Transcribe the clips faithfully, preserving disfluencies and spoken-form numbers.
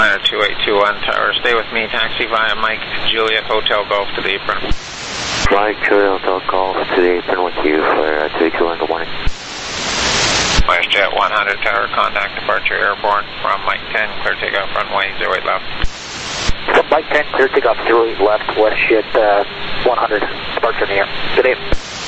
Liner two eight two one Tower, stay with me, taxi via Mike Juliet Hotel Golf to the apron. Mike Juliet Hotel Golf to the apron with you for uh, two eight two one, good morning. WestJet one hundred Tower, contact departure airborne from Mike ten, clear takeoff runway zero eight left. From Mike ten, clear takeoff zero eight left, WestJet uh, one hundred, departure in the air. Good day.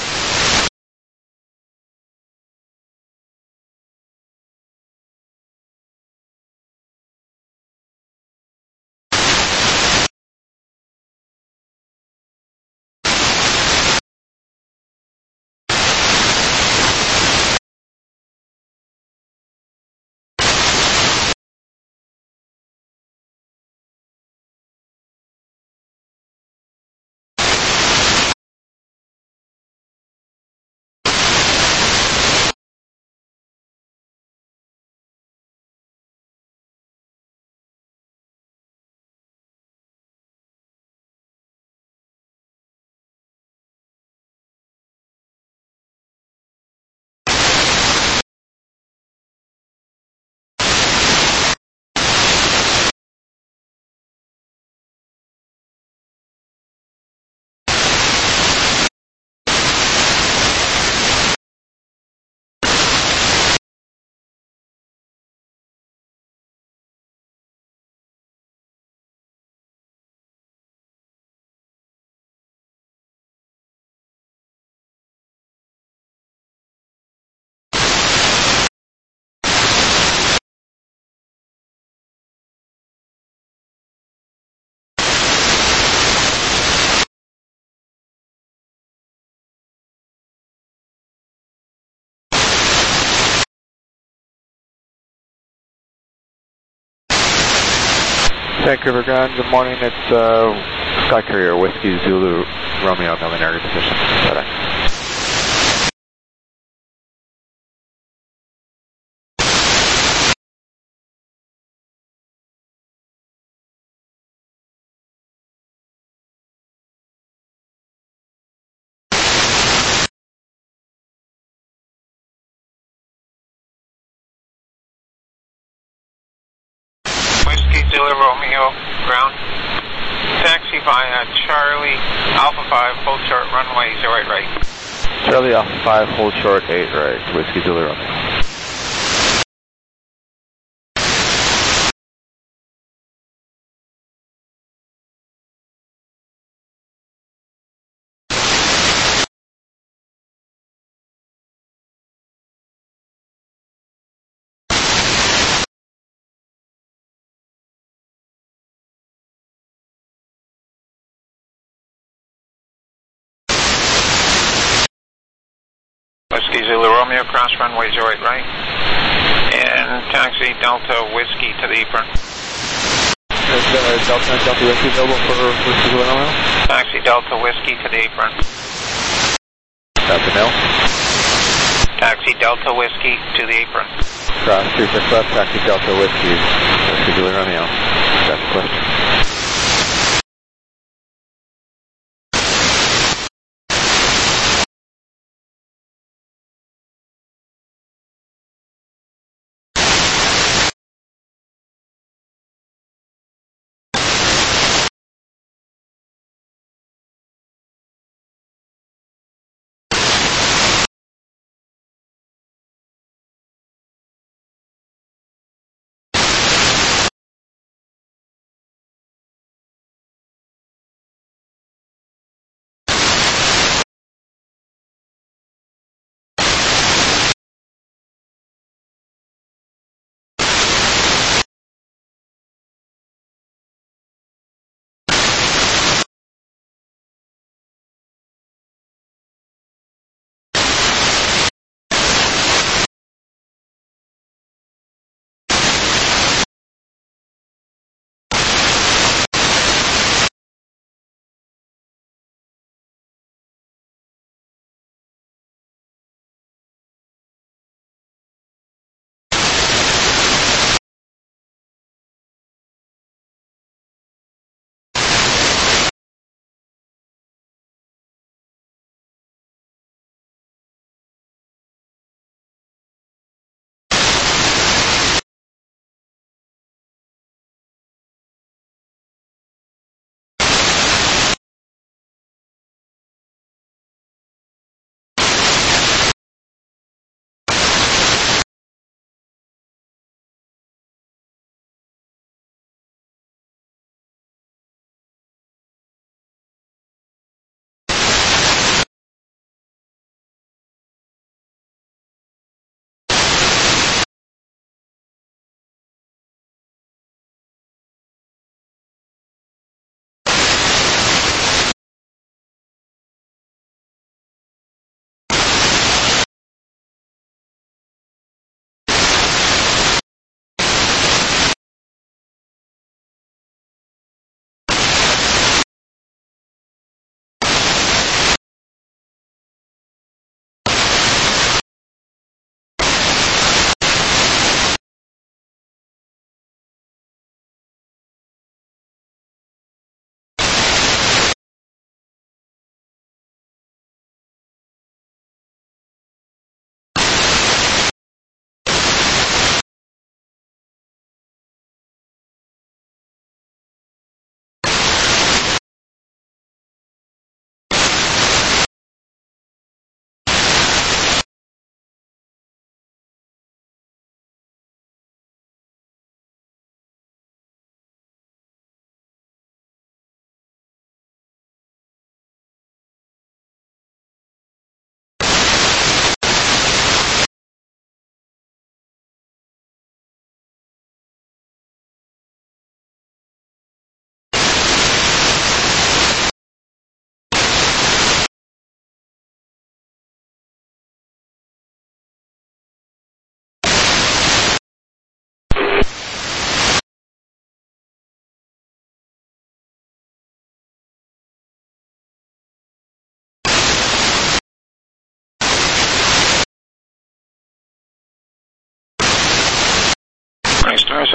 Vancouver Ground, good morning. It's uh, Sky Courier, Whiskey Zulu Romeo, military position. Bye-bye. Whiskey Zulu Romeo, ground. Taxi via Charlie Alpha five, hold short runway zero eight right. Charlie Alpha five, hold short eight right, Whiskey Zulu Romeo. Whiskey Zulu Romeo, cross runway zero eight right. And taxi Delta Whiskey to the apron. Is uh, Delta, Delta Whiskey available for Whiskey Zulu Romeo? Taxi Delta Whiskey to the apron. Delta Mill. Taxi Delta Whiskey to the apron. Cross three six left, taxi Delta Whiskey, Whiskey Zulu Romeo. That's the question.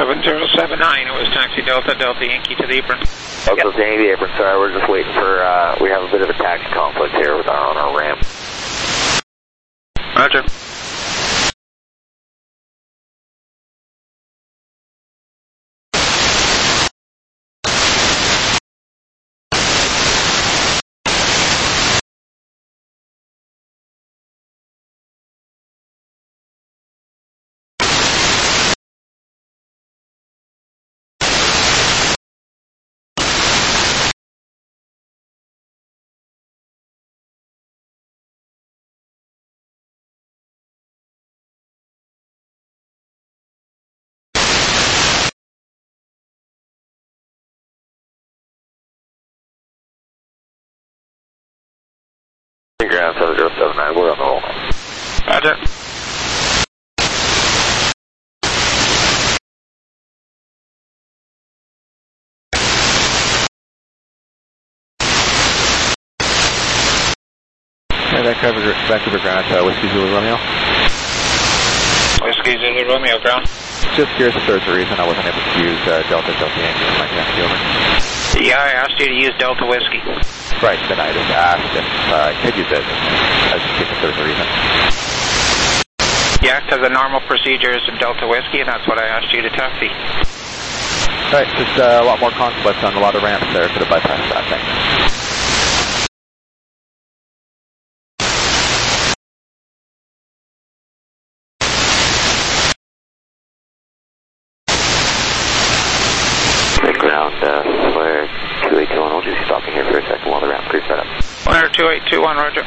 seven zero seven nine, it was taxi Delta, Delta Yankee to the apron. Delta yep. Yankee to the apron, sorry, we're just waiting for, uh, we have a bit of a taxi conflict here with our, on our ramp. Roger. Ground seven zero seven nine, we're on the roll. Roger. Hey, Vancouver, Vancouver Ground, uh, Whiskey Zulu Romeo. Whiskey Zulu Romeo, ground. Just curious if there's a reason I wasn't able to use uh, Delta Delta Yankee in my taxi over. Yeah, I asked you to use Delta Whiskey. Right, then I just asked if uh, I could use it. I was just curious if there's a reason. Yeah, because the normal procedure is Delta Whiskey, and that's what I asked you to taxi. Right, just uh, a lot more conflict on a lot of ramps there. Could have bypassed that thing. Ground, uh, Flare two eight two one, we'll just be stopping here for a second while the ramp crew set up. Flare two eight two one, roger.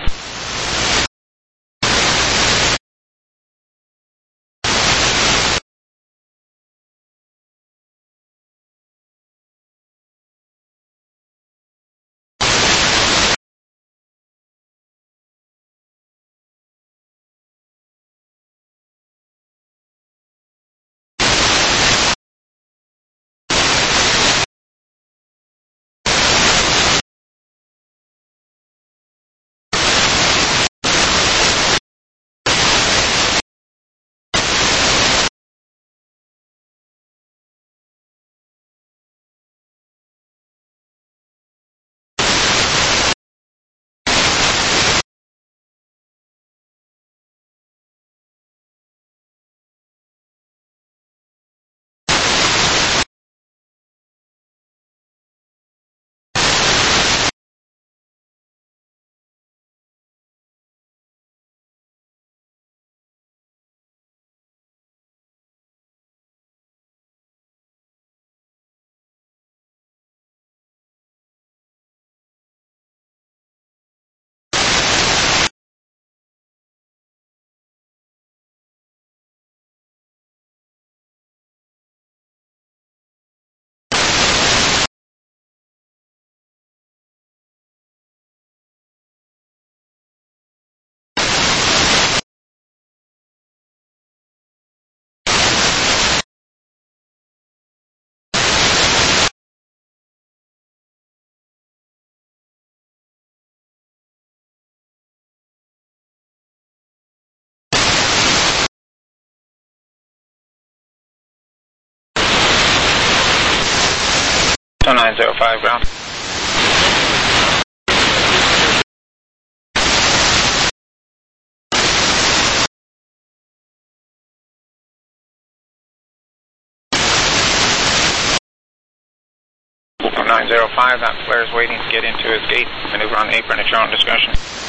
nine zero five, ground. nine zero five, that flare is waiting to get into his gate. Maneuver on the apron at your own discretion.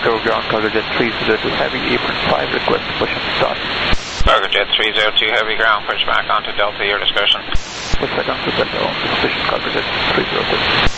Go ground, Cargo Jet three zero two Heavy, Apron five, request push and start. Cargo Jet three zero two Heavy ground, push back onto Delta, your discretion. Push back onto Delta, on position, Cargo Jet three zero two.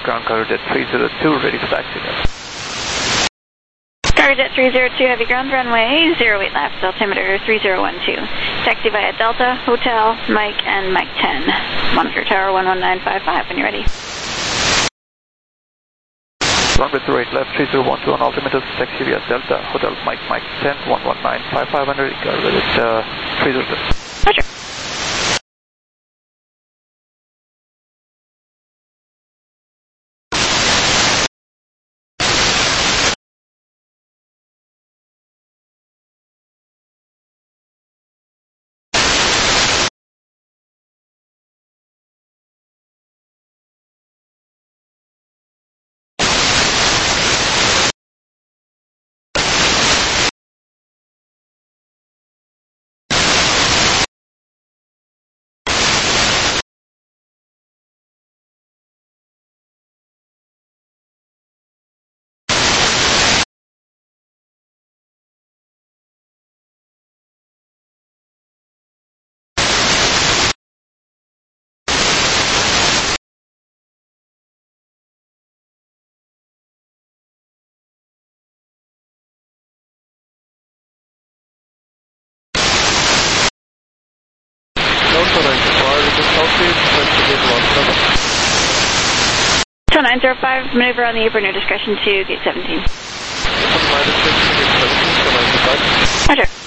ground cover jet three zero two, ready for taxi. Cargojet three zero two, heavy ground, runway zero eight left, altimeter three zero one two. Taxi via Delta, Hotel, Mike, and Mike ten. Monitor tower one one nine five five when you're ready. Runway zero eight left, three zero one two on altimeter, taxi via Delta, Hotel, Mike, Mike ten, one one nine five five hundred, Cargojet uh, three zero two. Roger. So nine zero five, maneuver on the apron, your discretion to gate seventeen. Roger.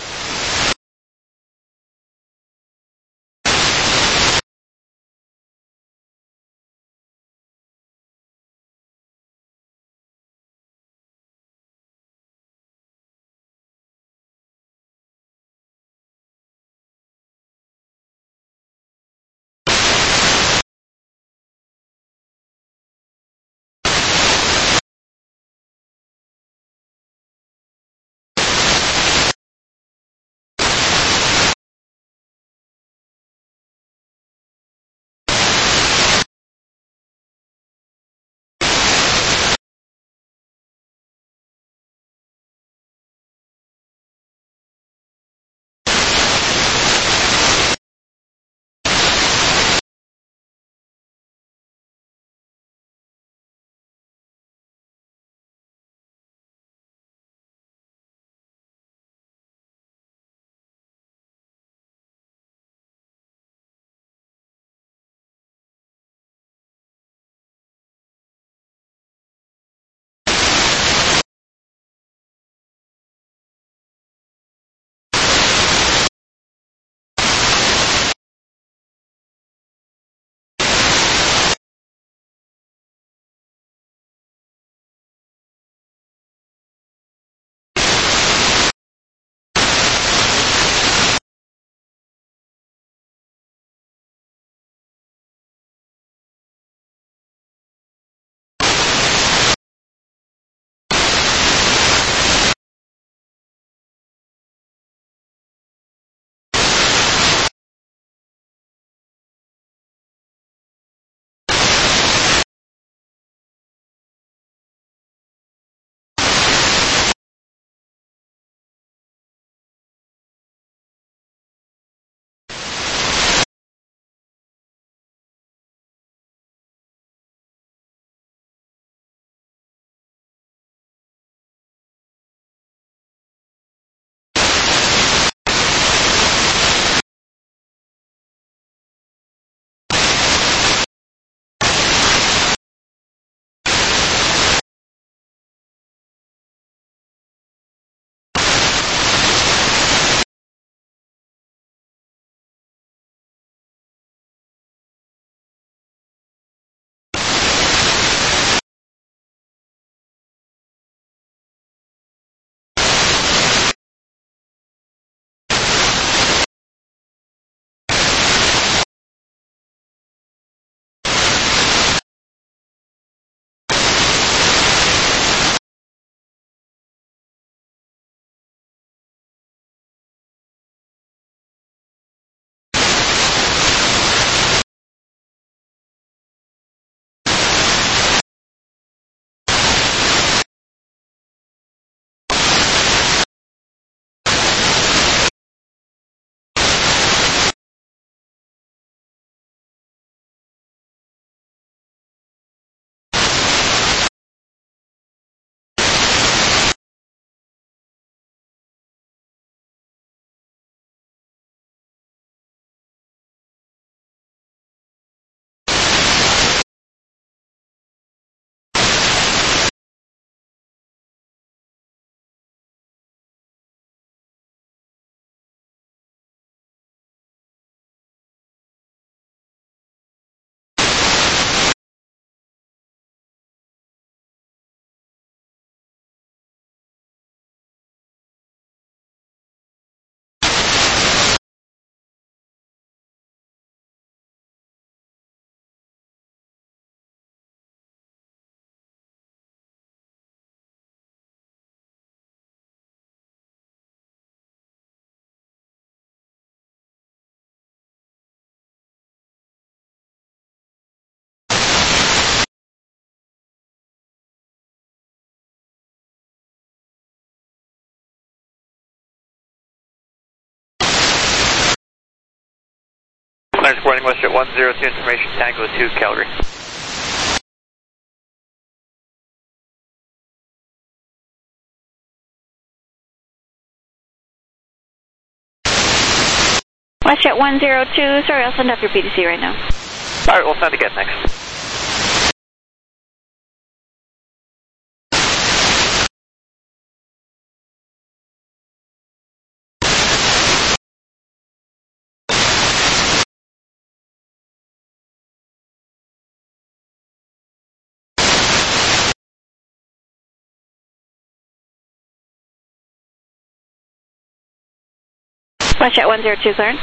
Nice morning, WestJet one zero two, information Tango two, Calgary. WestJet one zero two, sorry, I'll send up your P D C right now. Alright, we'll send again, thanks. WestJet one zero two, clearance.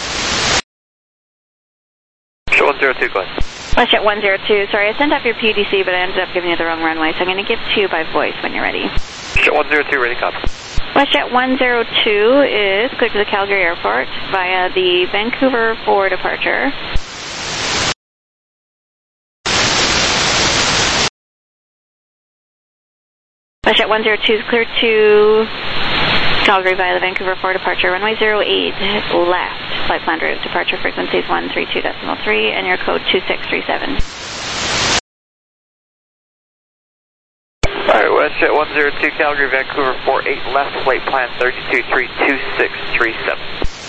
WestJet one zero two, go ahead. WestJet one zero two, sorry, I sent up your P D C, but I ended up giving you the wrong runway, so I'm going to give it to you by voice when you're ready. WestJet one zero two, ready, copy. WestJet one zero two is cleared to the Calgary Airport via the Vancouver for departure. WestJet one zero two is cleared to Calgary via the Vancouver for departure, runway zero eight left, flight plan route, departure frequencies one three two decimal three, and your code two six three seven. Alright, WestJet one zero two, Calgary, Vancouver four eight left, flight plan thirty-two three two six three seven.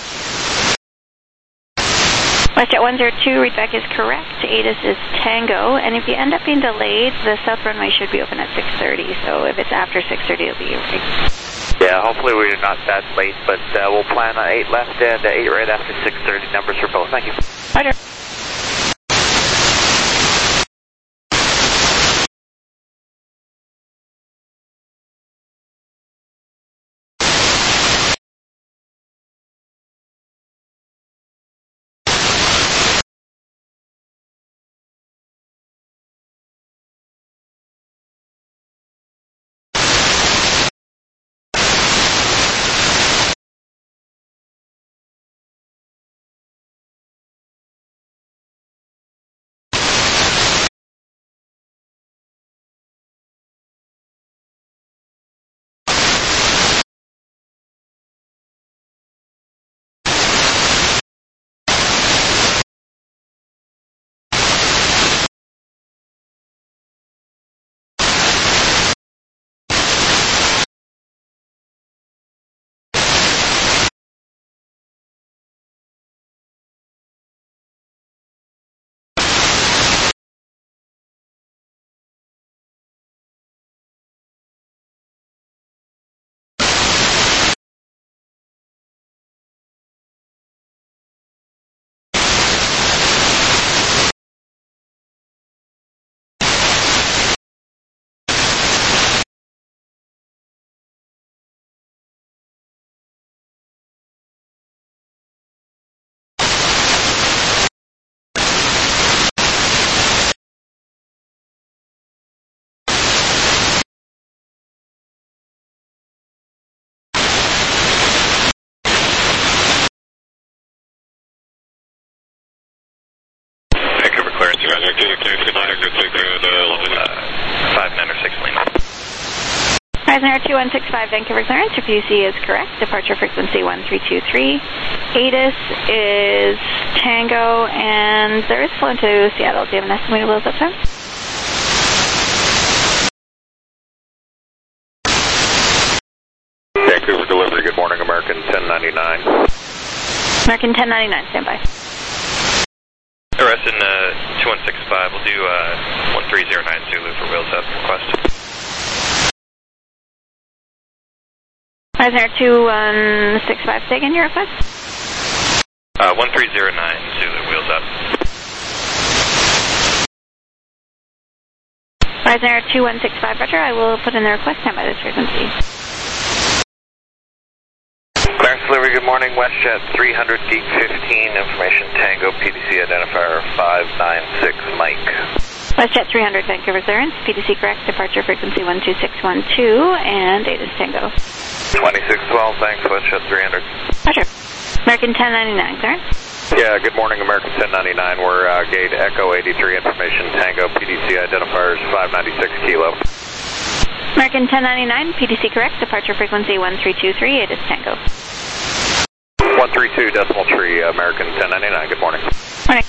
WestJet one zero two, readback is correct, A T I S is Tango, and if you end up being delayed, the south runway should be open at six thirty, so if it's after six thirty, it'll be okay. Yeah, hopefully we're not that late, but uh, we'll plan on eight left and uh, eight right after six thirty, numbers for both. Thank you. Roger. Ryanair two one six five, Vancouver clearance, your P C is correct, departure frequency one three two three, A T I S is Tango, and there is flown to Seattle. Do you have an estimated wheels up time? Vancouver delivery, good morning, American ten ninety-nine. American ten ninety-nine, stand by. Arrest in uh, two one six five, we'll do uh, one three zero nine Zulu for wheels up request. Ryanair two one six five, take in your request. Uh, one three zero nine Zulu, wheels up. Ryanair two one six five, roger, I will put in the request time by this frequency. Clarence delivery, good morning, WestJet three hundred Geek fifteen, information Tango, P D C identifier five nine six Mike. WestJet three hundred, Vancouver clearance, P D C correct, departure frequency one two six one two, and A T I S Tango. twenty-six twelve, thanks, WestJet three hundred. Roger. American ten ninety-nine, clearance. Yeah, good morning, American ten ninety-nine. We're uh, gate Echo eighty-three, information Tango, P D C identifiers five ninety-six Kilo. American ten ninety-nine, P D C correct, departure frequency one three two three, A T I S Tango. one three two decimal three, American ten ninety-nine. Good morning. Morning.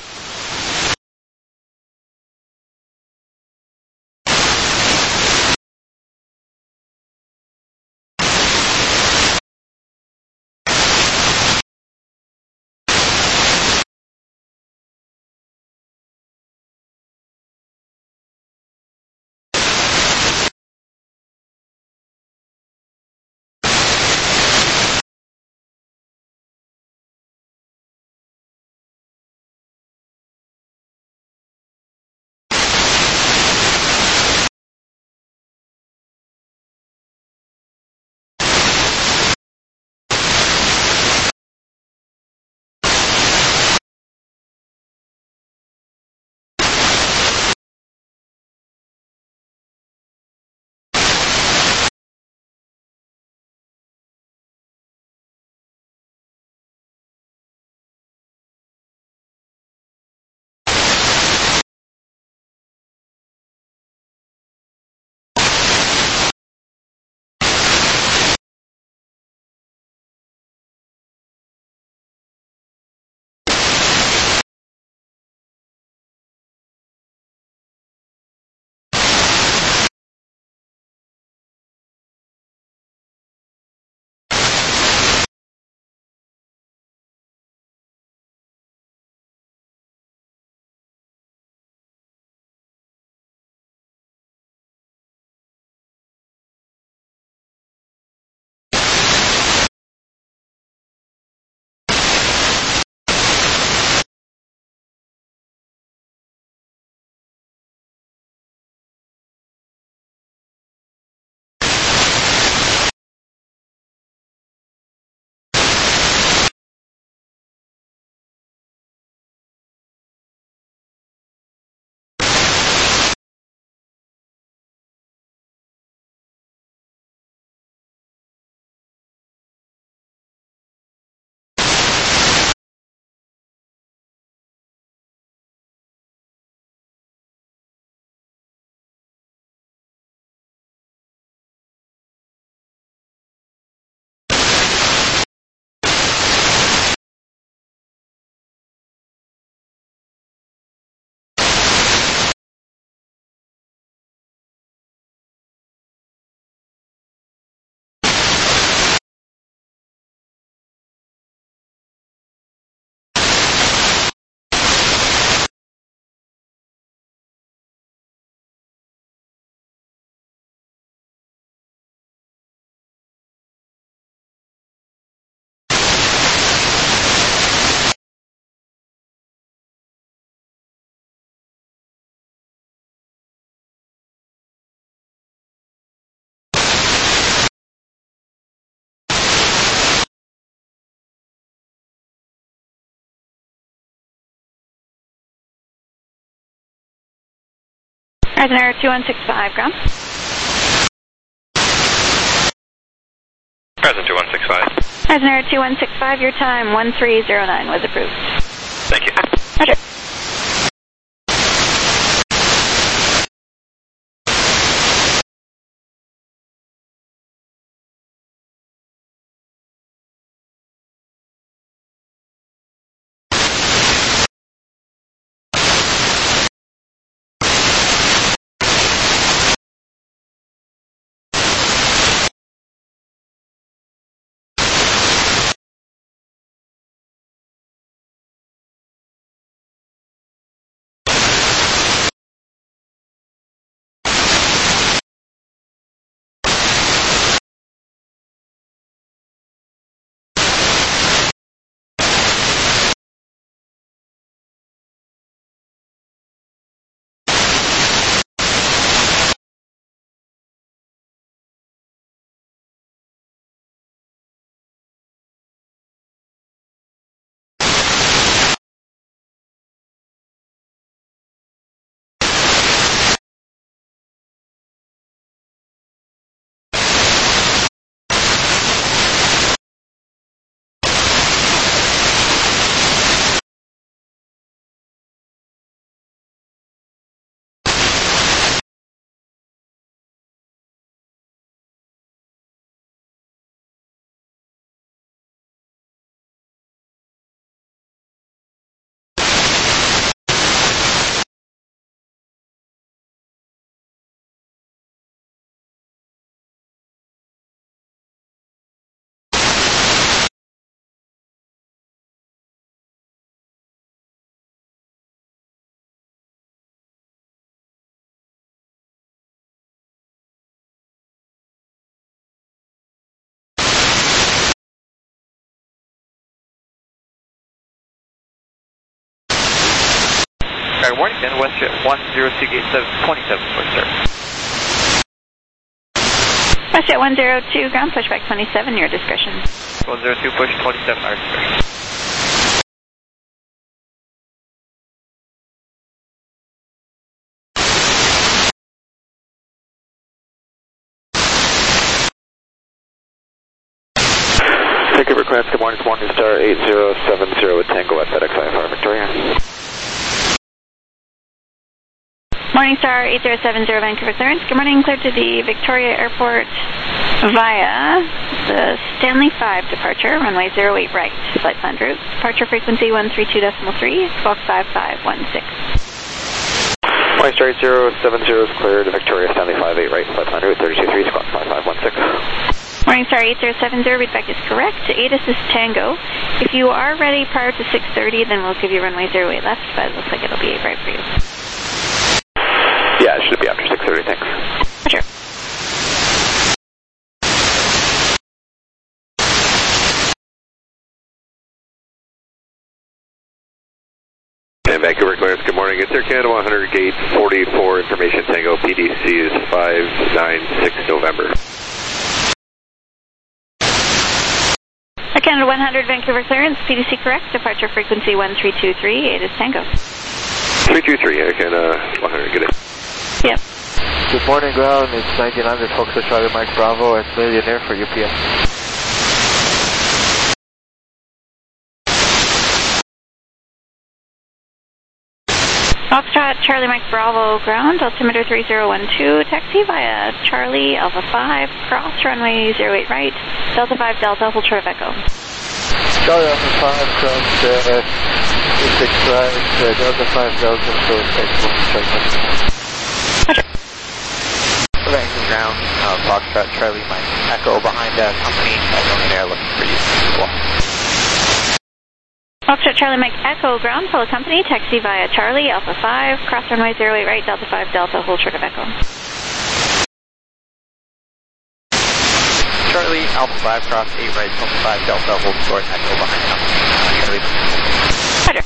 Ryanair two one six five, ground. Present two one six five. Ryanair two one six five, your time one three zero nine was approved. Thank you. Roger. good morning, then WestJet one zero two gate seven twenty-seven, push sir. WestJet one zero two, ground pushback twenty-seven, your discretion. one zero two, push twenty-seven, our discretion. Ticket request, good morning, it's Morningstar eight zero seven zero with Tango at FedEx I F R Victoria. Morningstar eight zero seven zero Vancouver clearance. Good morning, cleared to the Victoria Airport via the Stanley five departure, runway zero eight right, flight plan route. Departure frequency one three two point three, squawk five five one six. Morningstar eight zero seven zero is cleared to Victoria Stanley five eight right, flight plan route thirty-two three, squawk five five one six. Morningstar eight zero seven zero, readback is correct. A D A S is Tango. If you are ready prior to six thirty, then we'll give you runway zero eight left, but it looks like it'll be eight right for you. Yeah, it should be after six thirty, thanks. Sure. And Vancouver clearance, good morning. It's Air Canada one hundred gate forty-four, information Tango, P D C is five nine six November. Air Canada one hundred Vancouver clearance, P D C correct, departure frequency one three two three, A D A S Tango. three two three, Air Canada one hundred, good day. Yep. Good morning, ground. It's nineteen hundred, Foxtrot Charlie Mike Bravo at Millionaire for U P S. Foxtrot Charlie Mike Bravo ground, altimeter three zero one two, taxi via Charlie Alpha five, cross runway zero eight right, Delta five Delta, hold short of Echo. Charlie Alpha five, cross uh, two six right, uh, Delta five Delta, so expectable to Charlie Mike. Vancouver ground, uh, Foxtrot Charlie Mike Echo behind uh, company, Millionaire looking for you. Cool. Foxtrot Charlie Mike Echo ground, follow company, taxi via Charlie Alpha five, cross runway zero eight right, Delta five Delta, hold short of Echo. Charlie Alpha five, cross eight right, Delta five Delta, hold short, Echo behind company. Uh, Charlie. Roger.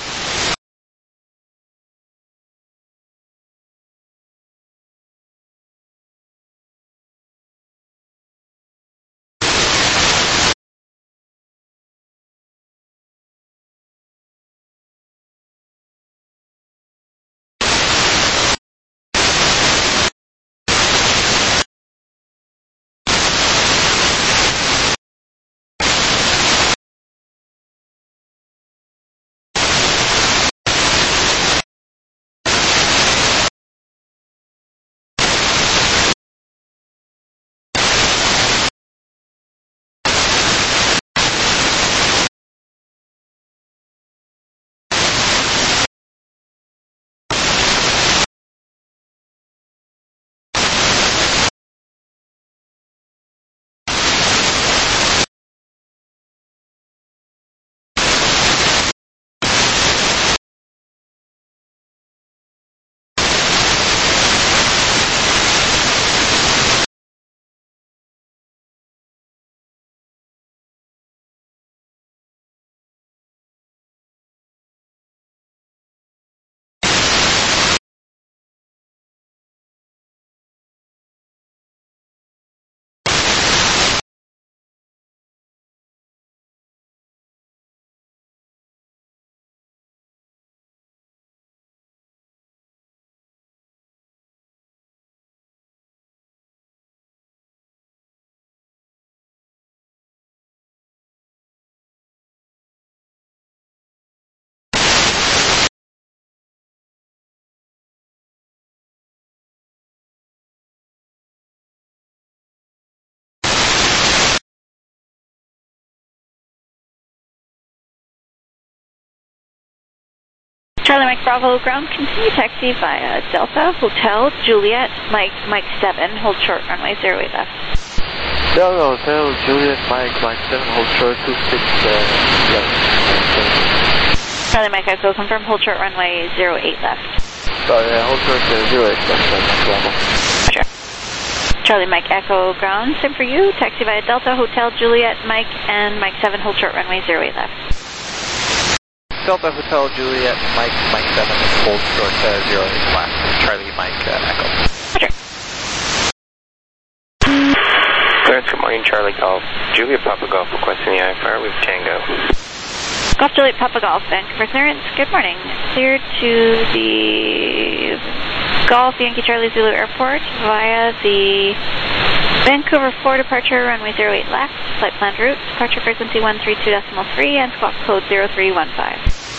Charlie Mike Bravo ground, continue taxi via Delta, Hotel, Juliet, Mike, Mike seven, hold short, runway zero eight left. Delta Hotel, Juliet, Mike, Mike seven, hold short, two six, uh, yeah. Charlie Mike Echo, confirm, hold short, runway zero eight left. Sorry, uh, hold short, uh, zero eight left, uh, Bravo. Roger. Charlie Mike Echo ground, sim for you, taxi via Delta, Hotel, Juliet, Mike, and Mike seven, hold short, runway zero eight left. Delta Hotel Juliet, Mike, Mike seven, hold short uh, zero eight left, Charlie, Mike, uh, Echo. Roger. Clearance, good morning, Charlie Golf. Juliet Papa Golf requesting the I F R with Tango. Golf Juliet Papa Golf, Vancouver clearance, good morning. Cleared to the Golf Yankee Charlie Zulu Airport via the Vancouver four departure, runway zero eight left, flight planned route, departure frequency one three two point three, and squawk code zero three one five.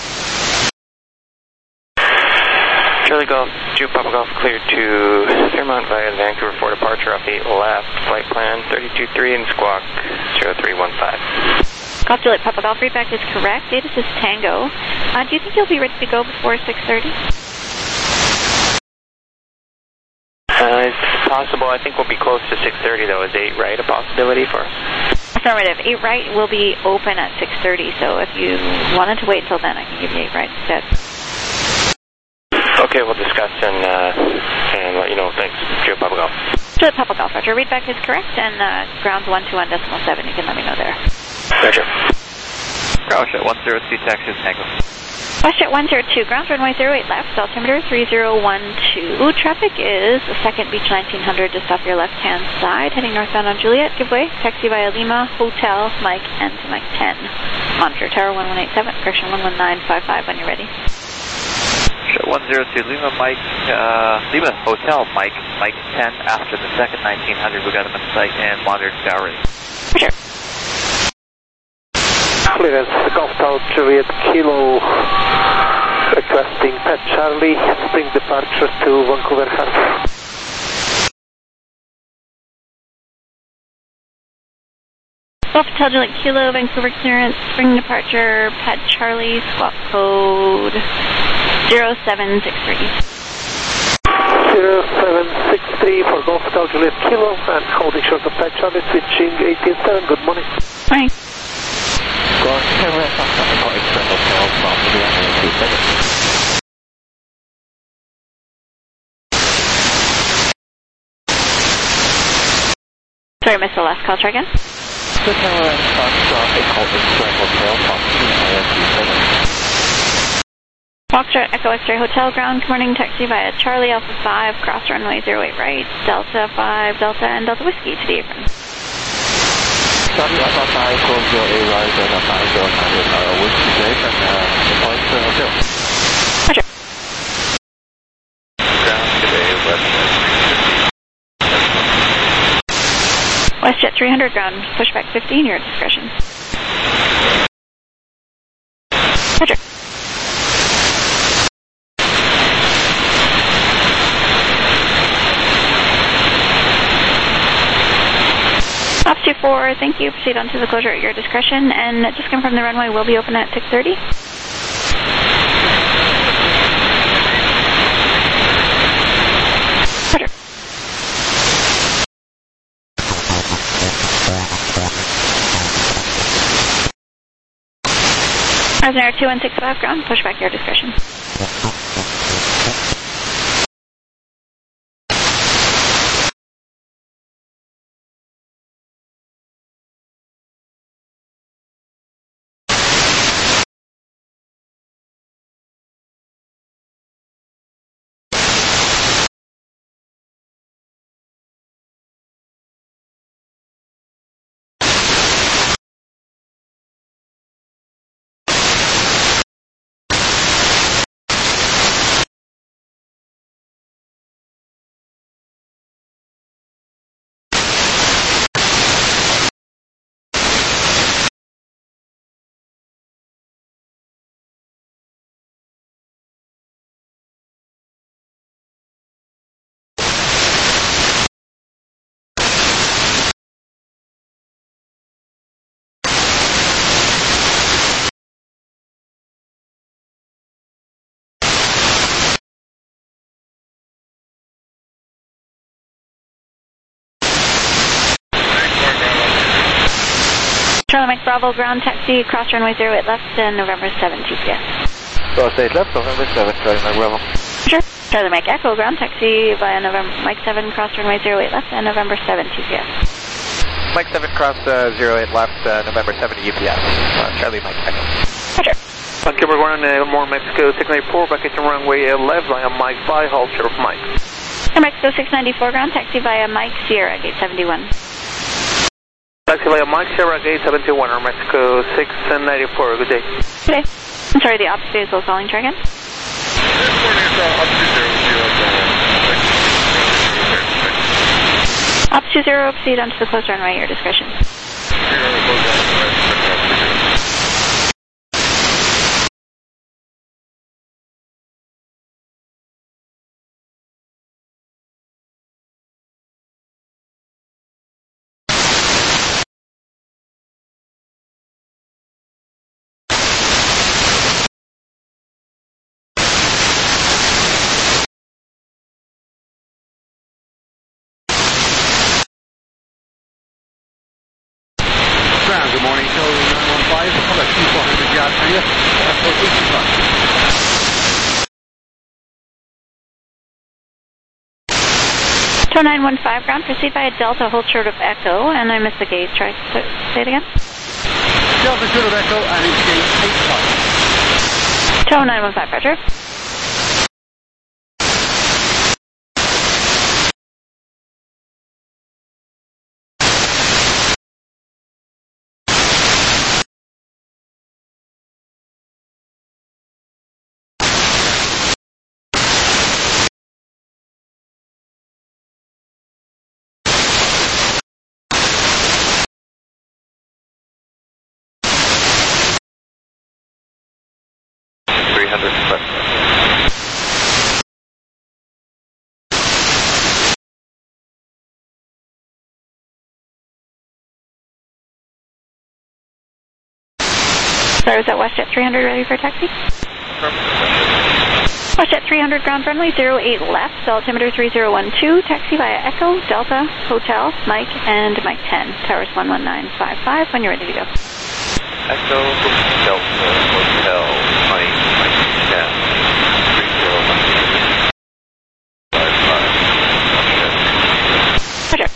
Charlie Golf, Juliet Papa Golf cleared to Fairmont via the Vancouver four departure off eight left, flight plan thirty-two three and squawk zero three one five. Golf Juliet Papa Golf, readback is correct. Data is Tango. Uh, do you think you'll be ready to go before six thirty? Uh, it's possible. I think we'll be close to six thirty, though. Is eight right a possibility for us? Affirmative. eight right will be open at six thirty, so if you wanted to wait till then, I can give you eight right instead. Okay, we'll discuss and, uh, and let you know. Thanks. Juliet Papa Golf. Juliet Papa Golf, Roger. Readback is correct, and uh, ground's one two one decimal seven. You can let me know there. Roger. Roger, one zero two, taxi Tango. WestJet one zero two, ground runway zero eight left, altimeter three zero one two. Traffic is the second Beach nineteen hundred just off your left-hand side, heading northbound on Juliet. Give way, taxi via Lima, Hotel, Mike, and to Mike ten. Monitor tower one one eight seven, correction one one nine five five when you're ready. one zero two, Lima, Mike, uh, Lima, Hotel, Mike, Mike ten, after the second nineteen hundred, we got him in sight and monitored tower ready. Roger. Clearance, Golf Tower Juliet Kilo, requesting Pet Charlie, spring departure to Vancouver Harbor. Golf Hotel Juliet Kilo, Vancouver clearance, spring departure, Pet Charlie, squawk code zero seven six three. zero seven six three for Golf Hotel Juliet Kilo, and holding short of Pet Charlie, switching eighteen seven, good morning. Morning. Going camera, Foxtrot, external tail from the runway two seconds. Sorry, I missed the last call. Try again. The camera and Foxtrot, external tail from the runway two seconds. Foxtrot Echo X-ray Hotel ground, good morning, taxi via Charlie Alpha five, cross runway zero eight right, Delta five, Delta and Delta Whiskey to the apron. Charlie Alpha five, close zero eight right, Delta five, zero nine, uh, Whiskey to the apron, uh, deploy to hotel. Roger. Ground today, WestJet. WestJet three hundred ground, pushback fifteen, your discretion. Roger. Ops two four, thank you. Proceed on to the closure at your discretion, and just confirm the runway will be open at six thirty. Roger. Air two one six five ground, push back your discretion. Charlie Mike Bravo, ground taxi, cross runway zero eight left, and November seventh G P S. Cross eight left, November seventh, Charlie Mike Bravo. Sure. Charlie Mike Echo, ground taxi via November Mike seven, cross runway zero eight left, and November seventh G P S. Mike seven, cross uh, zero eight left, uh, November seventh U P S. Uh, Charlie Mike Echo. Roger. Vancouver one, uh, more Mexico six ninety-four, back into runway left via Mike five, hold short of Mike. Air Mexico six ninety-four ground, taxi via Mike Sierra, gate seventy-one. Taxi via Mike Sierra, gate seventy-one, Air Mexico six ninety-four, good day. Good day. I'm sorry, the opposite is still calling, try again. Up two zero, proceed onto the closed runway, your discretion. Good morning, Charlie nine one five, about two four hundred yards from you, airport eighty-five. Tow nine one five ground, proceed via Delta, hold short of Echo, and I missed the gate, try to say it again. Delta short of Echo, and it's gate eighty-five. Tow nine one five, Roger. three hundred Sorry, was that WestJet three hundred ready for taxi? WestJet three hundred ground runway zero eight left, altimeter three zero one two, taxi via Echo, Delta, Hotel, Mike, and Mike ten, towers one one nine five five, when you're ready to go. Echo, Delta, Hotel, Mike, Mike ten, three zero one two, five five. Roger.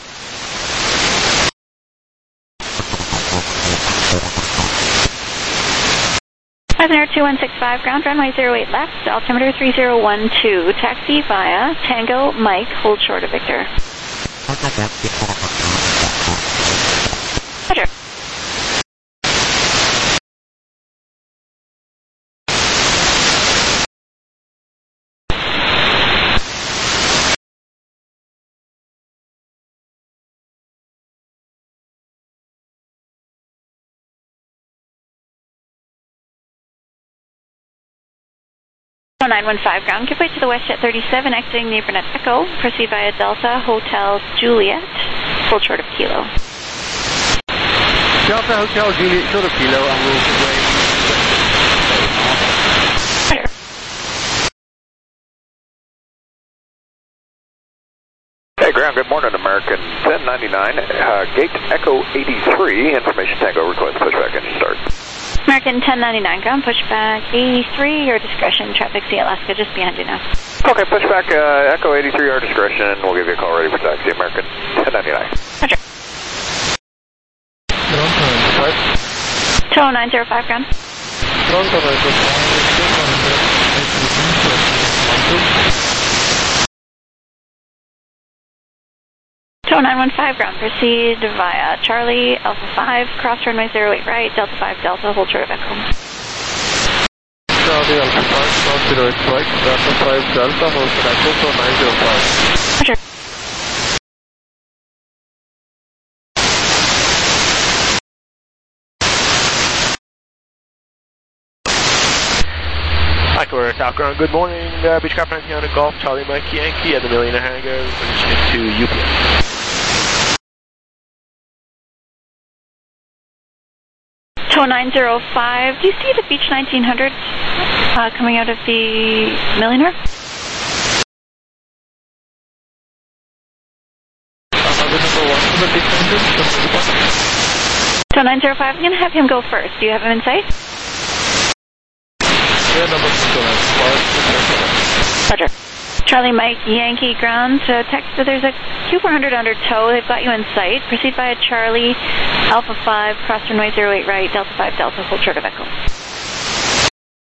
Passenger two one six five, ground runway zero eight left, altimeter three zero one two, taxi via Tango, Mike, hold short of Victor. Roger. nine one five ground, give way to the WestJet thirty-seven, exiting the Burnett Echo, proceed via Delta, Hotel, Juliet, hold short of Kilo. Delta Hotel Juliet, short of Kilo, and we'll away. Hey, ground, good morning, American ten ninety-nine, uh, gate Echo eighty-three, information Tango, request pushback engine start. American ten ninety-nine ground, pushback eighty-three, your discretion, traffic C Alaska, just behind you now. Okay, pushback uh, Echo eighty-three, your discretion, we'll give you a call ready for taxi, American ten ninety-nine. Roger. Tow nine zero five ground. Tow nine one five ground, proceed via Charlie, Alpha five, cross runway zero eight right, Delta five Delta, hold short of Echo. Charlie, Alpha five, cross zero eight right, Delta five Delta, hold short of Echo, tow nine zero five. Roger. Echo South ground, good morning, uh, Beechcraft nineteen hundred Golf, Charlie Mike Yankee at the Millionaire Hangar, to U P S. Tow nine zero five, do you see the Beech nineteen hundred uh, coming out of the Millionaire? Tow nine zero five, I'm going to have him go first. Do you have him in sight? Roger. Charlie Mike Yankee ground, uh, text, so there's a Q four hundred under tow, they've got you in sight. Proceed via Charlie, Alpha five, cross runway zero eight right, Delta five Delta, hold short of Echo.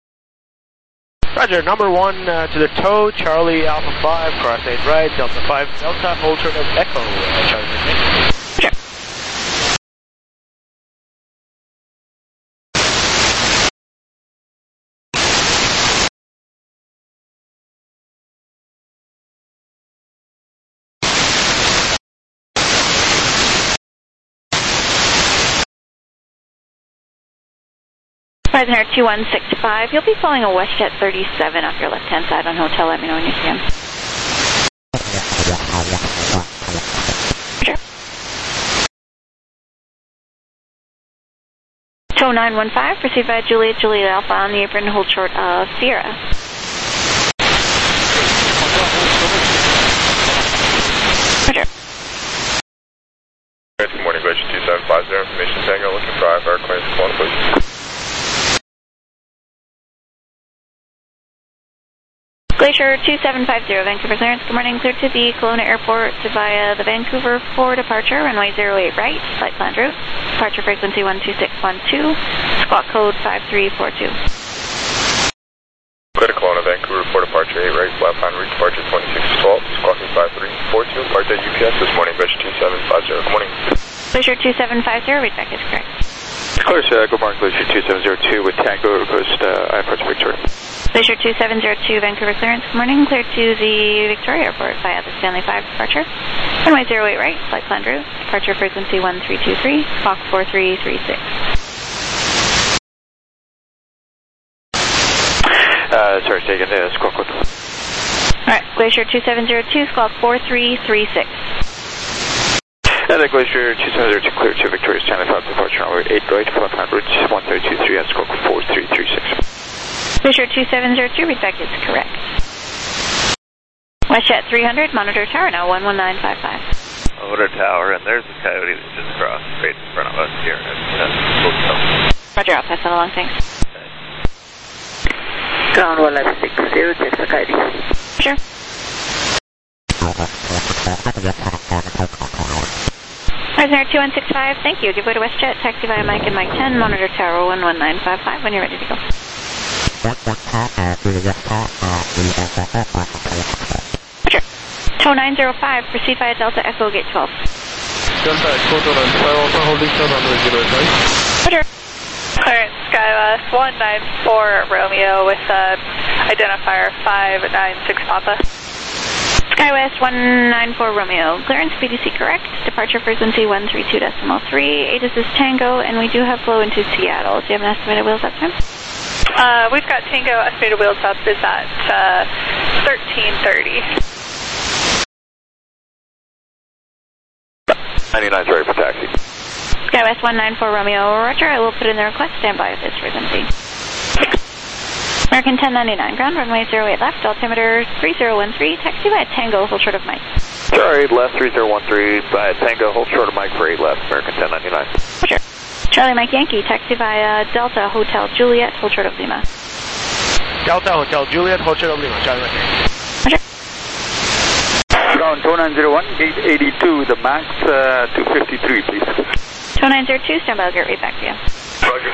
Roger, number one uh, to the toe, Charlie Alpha five, cross eight right, Delta five, Delta, hold short of Echo, uh, Charlie Mike. Prisoner two one six five, you'll be following a WestJet thirty-seven off your left-hand side on hotel. Let me know when you see him. Sure. Tow nine one five, proceed via Juliet, Juliet Alpha on the apron, hold short of Sierra. Roger. Good morning, Glacier two seven five zero, information Tango, looking for I F R claims, come on, please. Glacier two seven five zero, Vancouver clearance. Good morning, clear to the Kelowna Airport via the Vancouver for departure, runway zero eight right, flight planned route, departure frequency one two six one two, squawk code five three four two. Clear to Kelowna, Vancouver for departure, eight right, flight planned route, departure twenty-six twelve, squawking five three four two, part at U P S this morning, Glacier two seven five zero, good morning. Glacier two seven five zero, read back is correct. Clear, uh, good morning, Glacier two seven zero two with Tango, request uh, I F R to Victoria. Glacier two seven zero two, Vancouver clearance. Good morning, clear to the Victoria Airport via the Stanley five departure. Runway zero eight right, flight planned route, departure frequency one three two three, squawk four three three six. Uh, sorry, taking the uh, squawk code. Alright, Glacier two seven zero two, squawk four three three six. And then Glacier two seven zero two, clear to Victoria Stanley five departure, runway eight right, flight planned route one three two three, and squawk four three three six. Glacier two seven zero two, read back is correct. WestJet three hundred, monitor tower now one one nine five five. Monitor tower, and there's the Coyote that's just across straight in front of us here. Roger, I'll pass that along, thanks. Ground one nine six zero, check the Coyote. Sure. Prisoner two one six five, thank you. Give way to WestJet, taxi via Mike and Mike ten, monitor tower one one nine five five when you're ready to go. Roger. Tow nine zero five, proceed via Delta Echo Gate twelve. Delta Echo nine five, also holding short on the zero eight right. Roger. Clearance SkyWest one nine four Romeo with uh, identifier five nine six Papa. SkyWest one nine four Romeo, clearance P D C correct, departure frequency one three two decimal three, A T I S is Tango, and we do have flow into Seattle. Do you have an estimated wheels up time? Uh, we've got Tango, estimated wheels up is at uh, thirteen thirty. ninety-nine, sorry for taxi. SkyWest one nine four Romeo, roger, I will put in the request, stand by at this frequency. American ten ninety-nine, ground runway zero eight left, altimeter three zero one three, taxi by Tango, hold short of Mike. Sorry, left three zero one three, by Tango, hold short of Mike for eight left, American ten ninety-nine. Roger. Charlie Mike Yankee, taxi via Delta Hotel Juliet, hold short of Lima. Delta Hotel Juliet, hold short of Lima, Charlie Mike Yankee. Roger. Ground two nine zero one, gate eighty-two, the max uh, two fifty-three, please. two nine zero two, stand by, I'll get right back to you. Roger.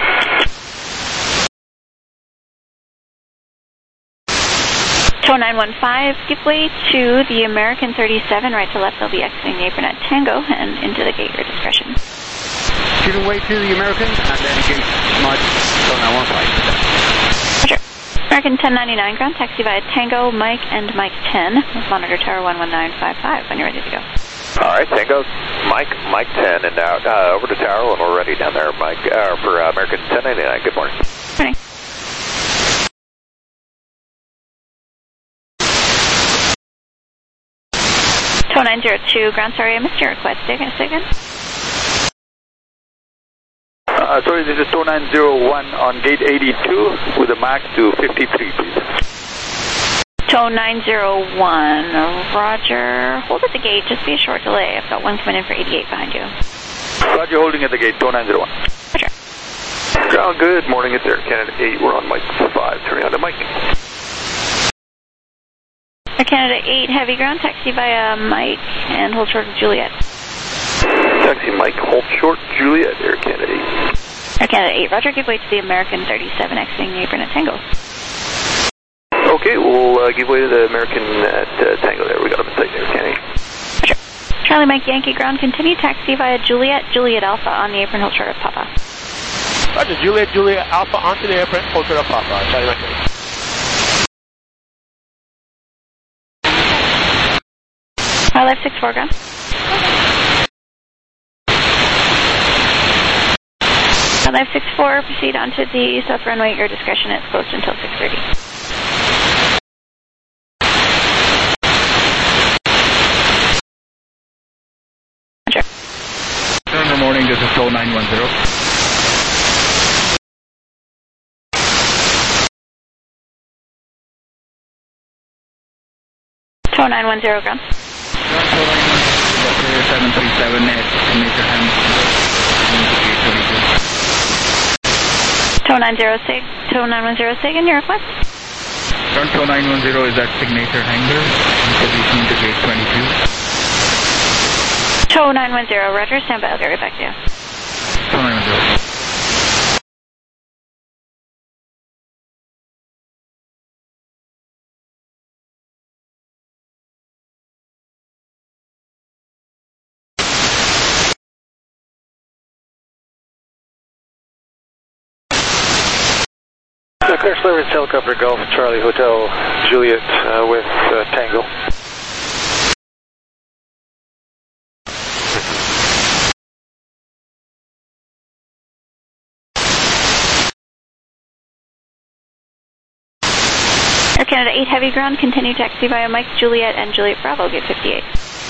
Tow nine one five, give way to the American thirty-seven, right to left, they'll be exiting the apron at Tango and into the gate, your discretion. Giving way to the American, and then gate smart, tow nine one five. Roger. American ten ninety-nine, ground taxi via Tango, Mike, and Mike ten, with monitor tower one one nine five five when you're ready to go. All right, Tango, Mike, Mike ten, and now uh, over to tower when we're ready down there, Mike, uh, for uh, American ten ninety-nine. Good morning. Morning. Tow nine zero two, ground, sorry, I missed your request. Say again, say again. Uh, sorry, this is tow nine zero one on gate eighty-two with a max to fifty-three, please. Tow nine zero one, roger. Hold at the gate, just be a short delay. I've got one coming in for eighty-eight behind you. Roger, holding at the gate, tow nine zero one. Roger. Ground, good morning, it's Air Canada eight, we're on Mike five, turning on to Mike. Air Canada eight, heavy ground, taxi via Mike, and hold short of Juliet. Taxi Mike, hold short, Juliet, Air Canada eight. Air Canada eight, roger, give way to the American thirty-seven, exiting the apron at Tango. uh, give way to the American at uh, Tango there. We got him in sight there, Kenny. Charlie Mike Yankee ground, continue taxi via Juliet, Juliet Alpha on the apron, hold short of Papa. Roger, Juliet, Juliet Alpha onto the apron, hold short of Papa. Charlie Mike Yankee. Uh, left six four ground. Uh, left six four, proceed onto the south runway at your discretion. It's closed until six thirty. Good morning, this is Flow nine one zero. Tow nine one zero ground. seven three seven at Major Ham. Tow nine zero sig, Tow nine one zero sig, and your request? Ground Tow nine one zero is at Signature Hangar, in position to gate twenty-two. Tow nine one zero, roger, stand by, I'll get right back to you. Tow nine one zero. Clear Slivers, Helicopter Golf, Charlie Hotel, Juliet uh, with uh, Tango. Air Canada eight Heavy ground, continue taxi via Mike, Juliet, and Juliet Bravo, gate fifty-eight.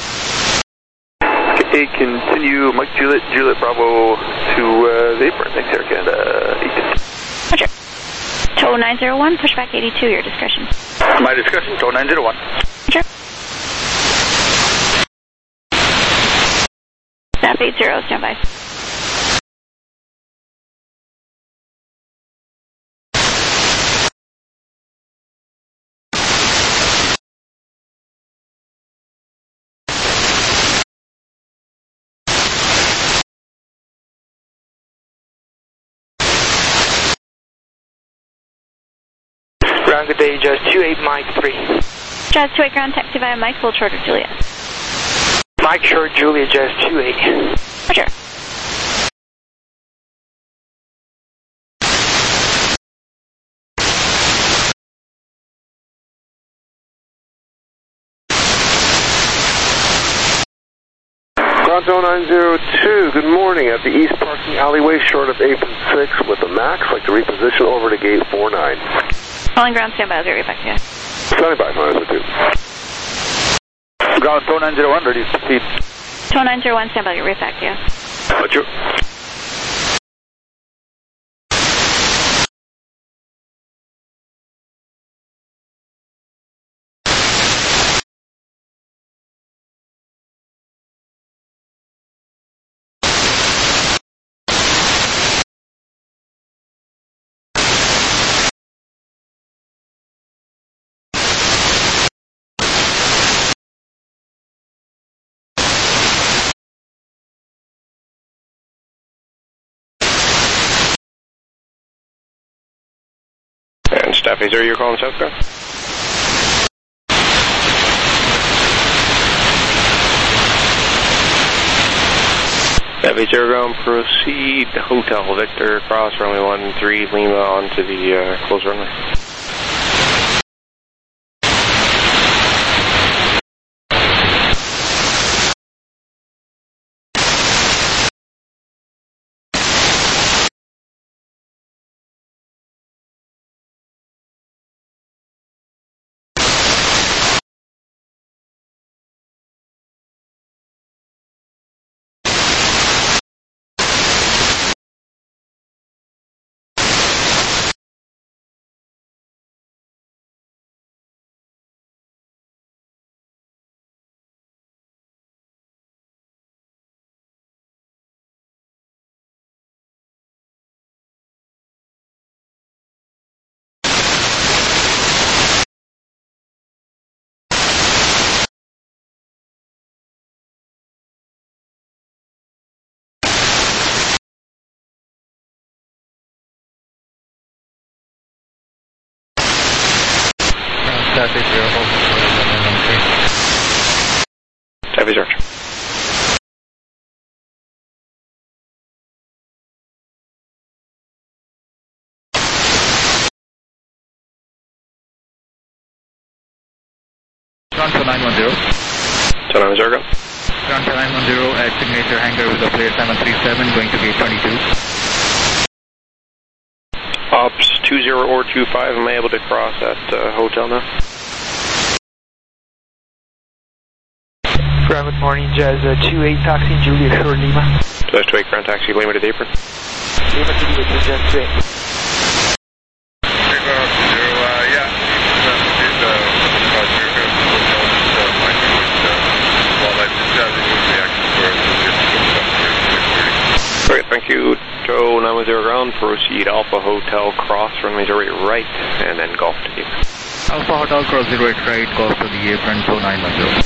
Okay, continue Mike, Juliet, Juliet Bravo to uh, the apron. Thanks, Air Canada eight. Roger. Tow nine zero one, pushback eighty-two, your discretion. My discretion, Tow nine zero one. Sure. Staff eight zero, stand by. Ground, good day, Jazz two eight, Mike three. Jazz two eight ground, taxi via Mike, hold short of Juliet. Mike short, Juliet, Jazz two eight. Roger. Ground Tow nine zero two, good morning. At the east parking alleyway, short of apron six with the max, like to reposition over to gate four nine. Calling ground, stand by, I'll get right back to you. Standing by, nine zero two. Ground Tow nine zero one, ready to proceed. Tow nine zero one, stand by, I'll get right back to you. Roger. And Staff eight zero, you're calling South Ground? Staff eight zero ground, proceed to Hotel Victor, cross runway one three Lima onto the uh, closed runway. Traffic zero, Heavy search. Toronto nine one zero. So nine zero, go. Toronto nine one zero at Signature Hangar with a plate seven three seven going to gate twenty-two. Ops two zero or two five, am I able to cross that uh, hotel now? Good morning, Jazz uh, two eight taxi Juliet Shore Lima. Jazz two eight, ground taxi, Lima to the apron. Lima to the apron, Jazz two eight. Okay, thank you. Joe nine one zero ground, proceed Alpha Hotel cross, runway zero eight right, and then golf to the apron. Alpha Hotel cross zero eight right, golf to the apron, Joe nine one zero.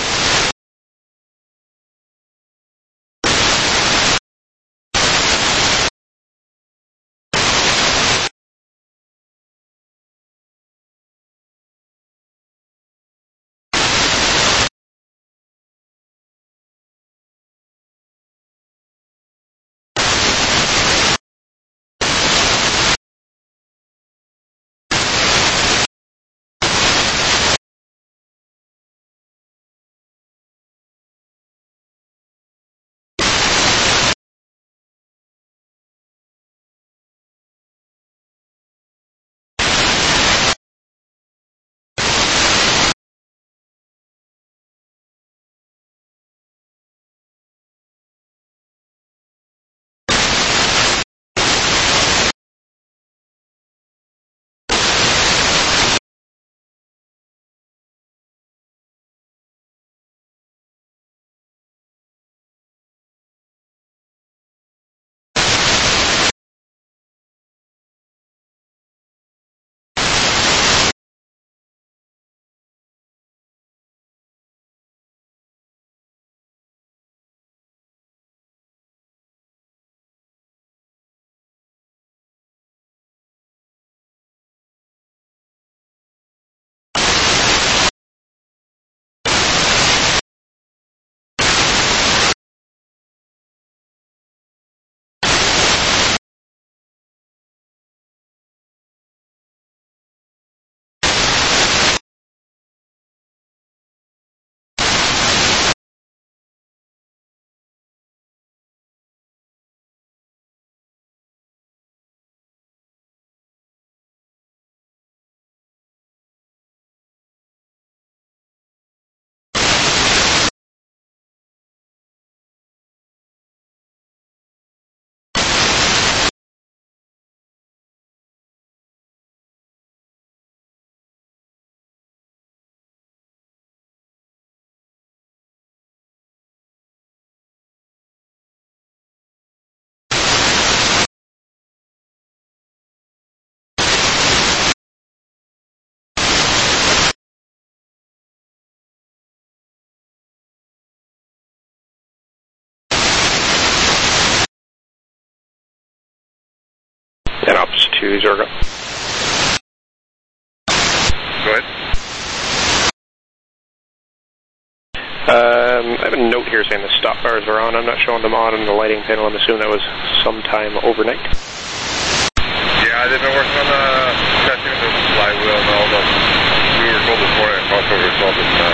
And Ops two zero, go. Go ahead. Um, I have a note here saying the stop bars are on. I'm not showing them on on the lighting panel. I'm assuming that was sometime overnight. Yeah, they've been working on the testing of the flywheel and all the. We were told this morning at crossover it's all been uh,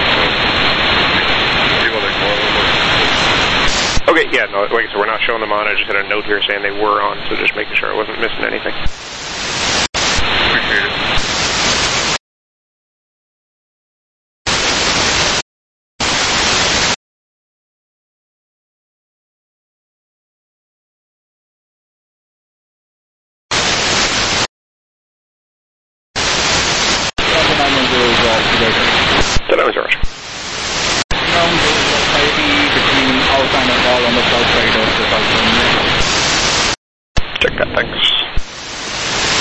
people that go Okay, yeah, no, like I said, we're not showing them on. I just had a note here saying they were on, so just making sure I wasn't missing anything. Appreciate it. So that was George. Between Alpine and all on the south side of the South Terminal. Check that, thanks.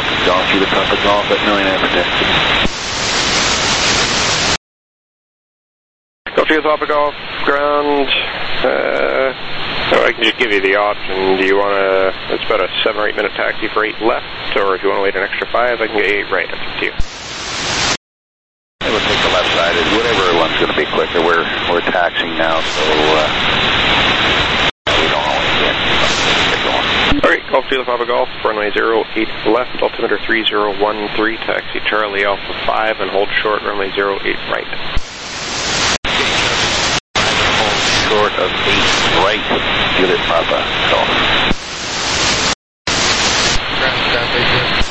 Falcon Golf, Juliet Papa Golf at nine after taxi. Golf Juliet Papa Golf, ground. Uh, so I can just give you the option. Do you want to, it's about a seven or eight minute taxi for eight left, or if you want to wait an extra five, I can get eight right. It's up to you. I would take the left side. Whatever one's going to be quicker. We're, we're taxiing now, so uh, we don't always get, get going. Alright, Golf Juliet Papa Golf, runway zero eight left, altimeter three zero one three, taxi Charlie Alpha five, and hold short, runway zero eight right. Short of eight right, Juliet Papa Golf. Ground staff eight.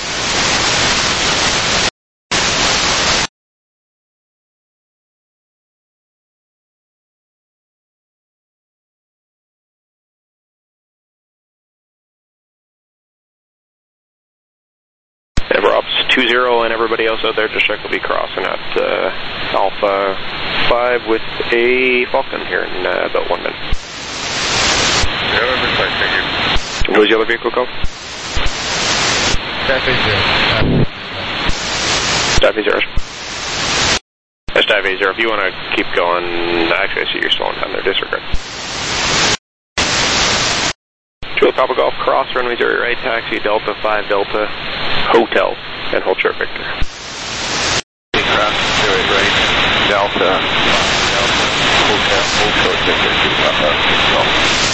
Everops two zero, and everybody else out there, just check will be crossing at uh, Alpha five with a Falcon here in uh, about one minute. Yeah, I'm inside, thank you. What was the other vehicle called? Staff eight zero. Staff eight zero. That's Staff eight zero. If you want to keep going, actually I see you're slowing down there, disregard. Juliet Papa Golf, cross runway zero right, taxi Delta five Delta Hotel, and hold short Victor. Cross zero right, Delta Delta Hotel, hold short Victor, Juliet Papa Golf.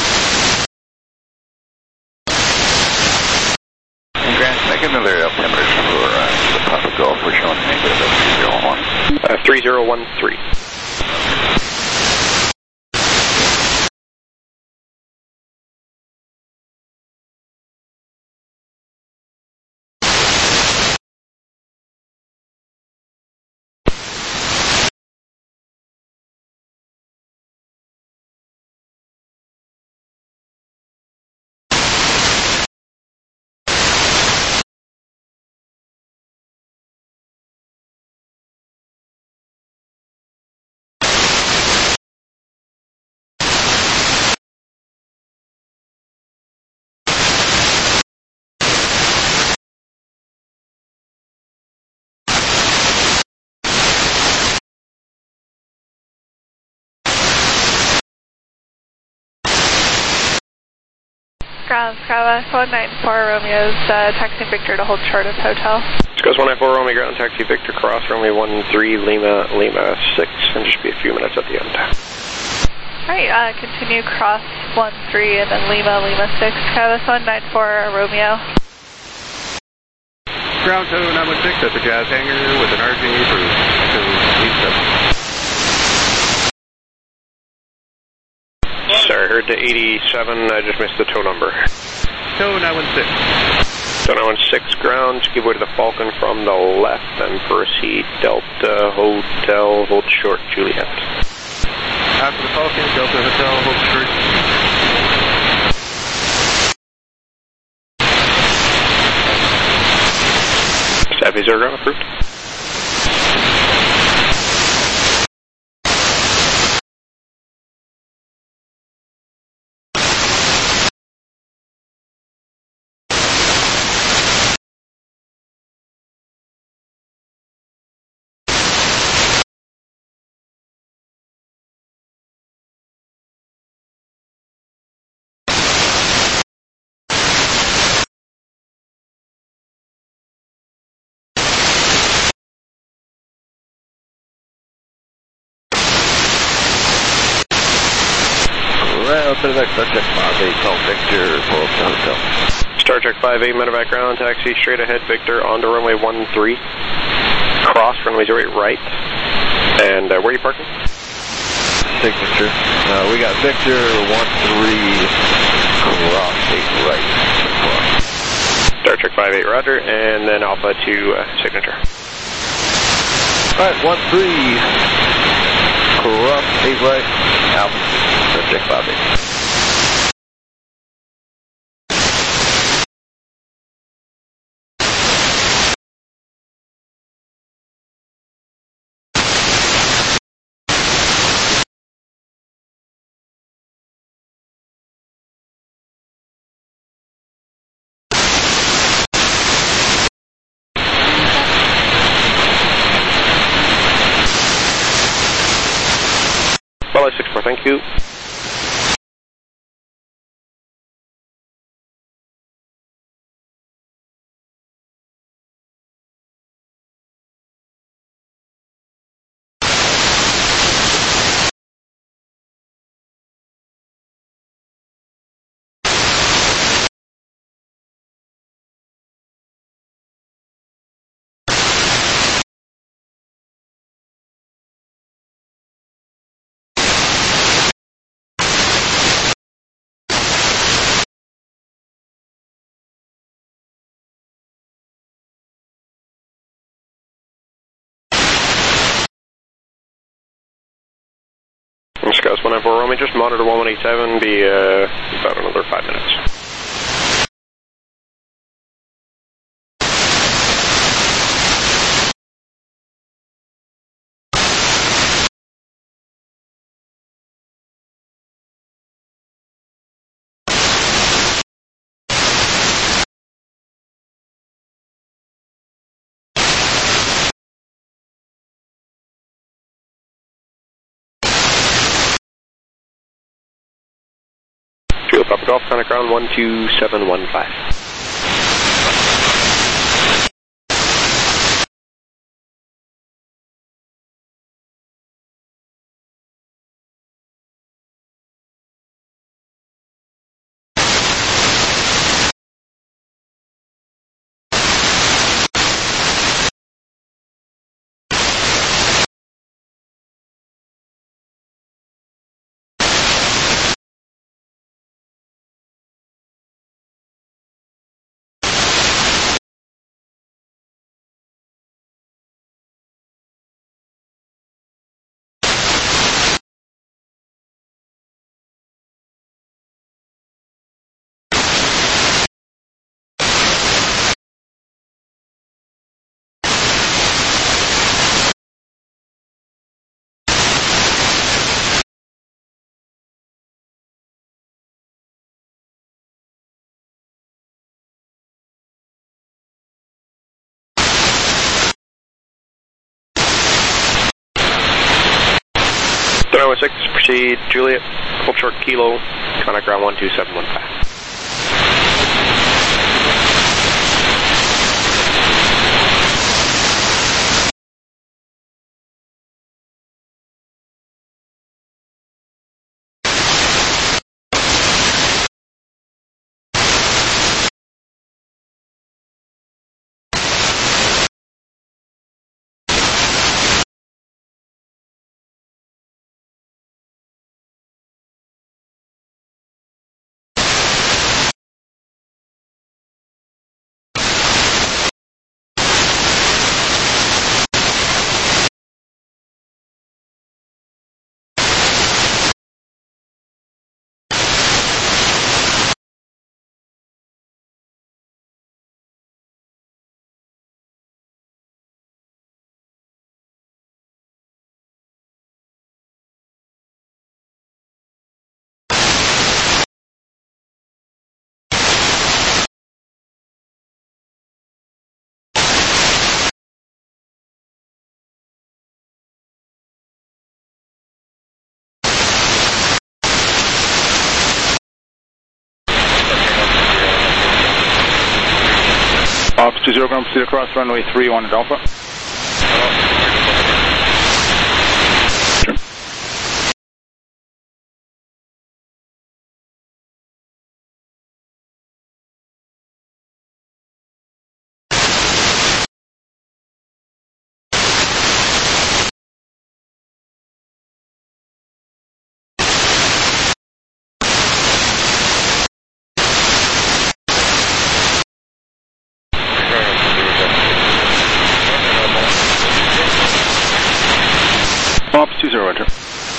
And Grant, make another altimeter for uh, the Papa Golf. We're showing negative at three zero one. Uh, three zero one three. Ground Scala, one nine four Romeo's uh, taxiing Victor to hold short of Hotel. Goes one nine four Romeo, ground taxi Victor, cross runway one three Lima, Lima six, and just be a few minutes at the end. Alright, uh, continue cross one three and then Lima, Lima six, Travis one nine four Romeo. Ground two nine one six at the Jazz Hangar with an R J for to eight seven. Sorry, I heard the eighty-seven, I just missed the tow number. Tow nine one six. Tow nine one six, ground, give way to the Falcon from the left, and proceed Delta Hotel, hold short Juliet. After the Falcon, Delta Hotel, hold short. Staff zero, ground approved. Medevac, Star Trek five eight, call Victor for Hotel. Star Trek five eight, Medevac ground, taxi straight ahead, Victor, onto runway one three, cross runway zero eight right, and uh, where are you parking? Signature. Uh, we got Victor one three, cross eight right. Star Trek five eight, roger, and then Alpha to uh, signature. Alright, one three, cross eight right, Alpha, Star Trek five eight. two. Scouts one nine four Romeo, just monitor one one eight seven, be uh, about another five minutes. Fuel Papa Golf, contact ground one two seven one five. nine one six, proceed, Juliet, full short kilo, contact ground one two seven one five. Ops two zero, ground proceed across runway three one at Alpha. Ops two zero, enter.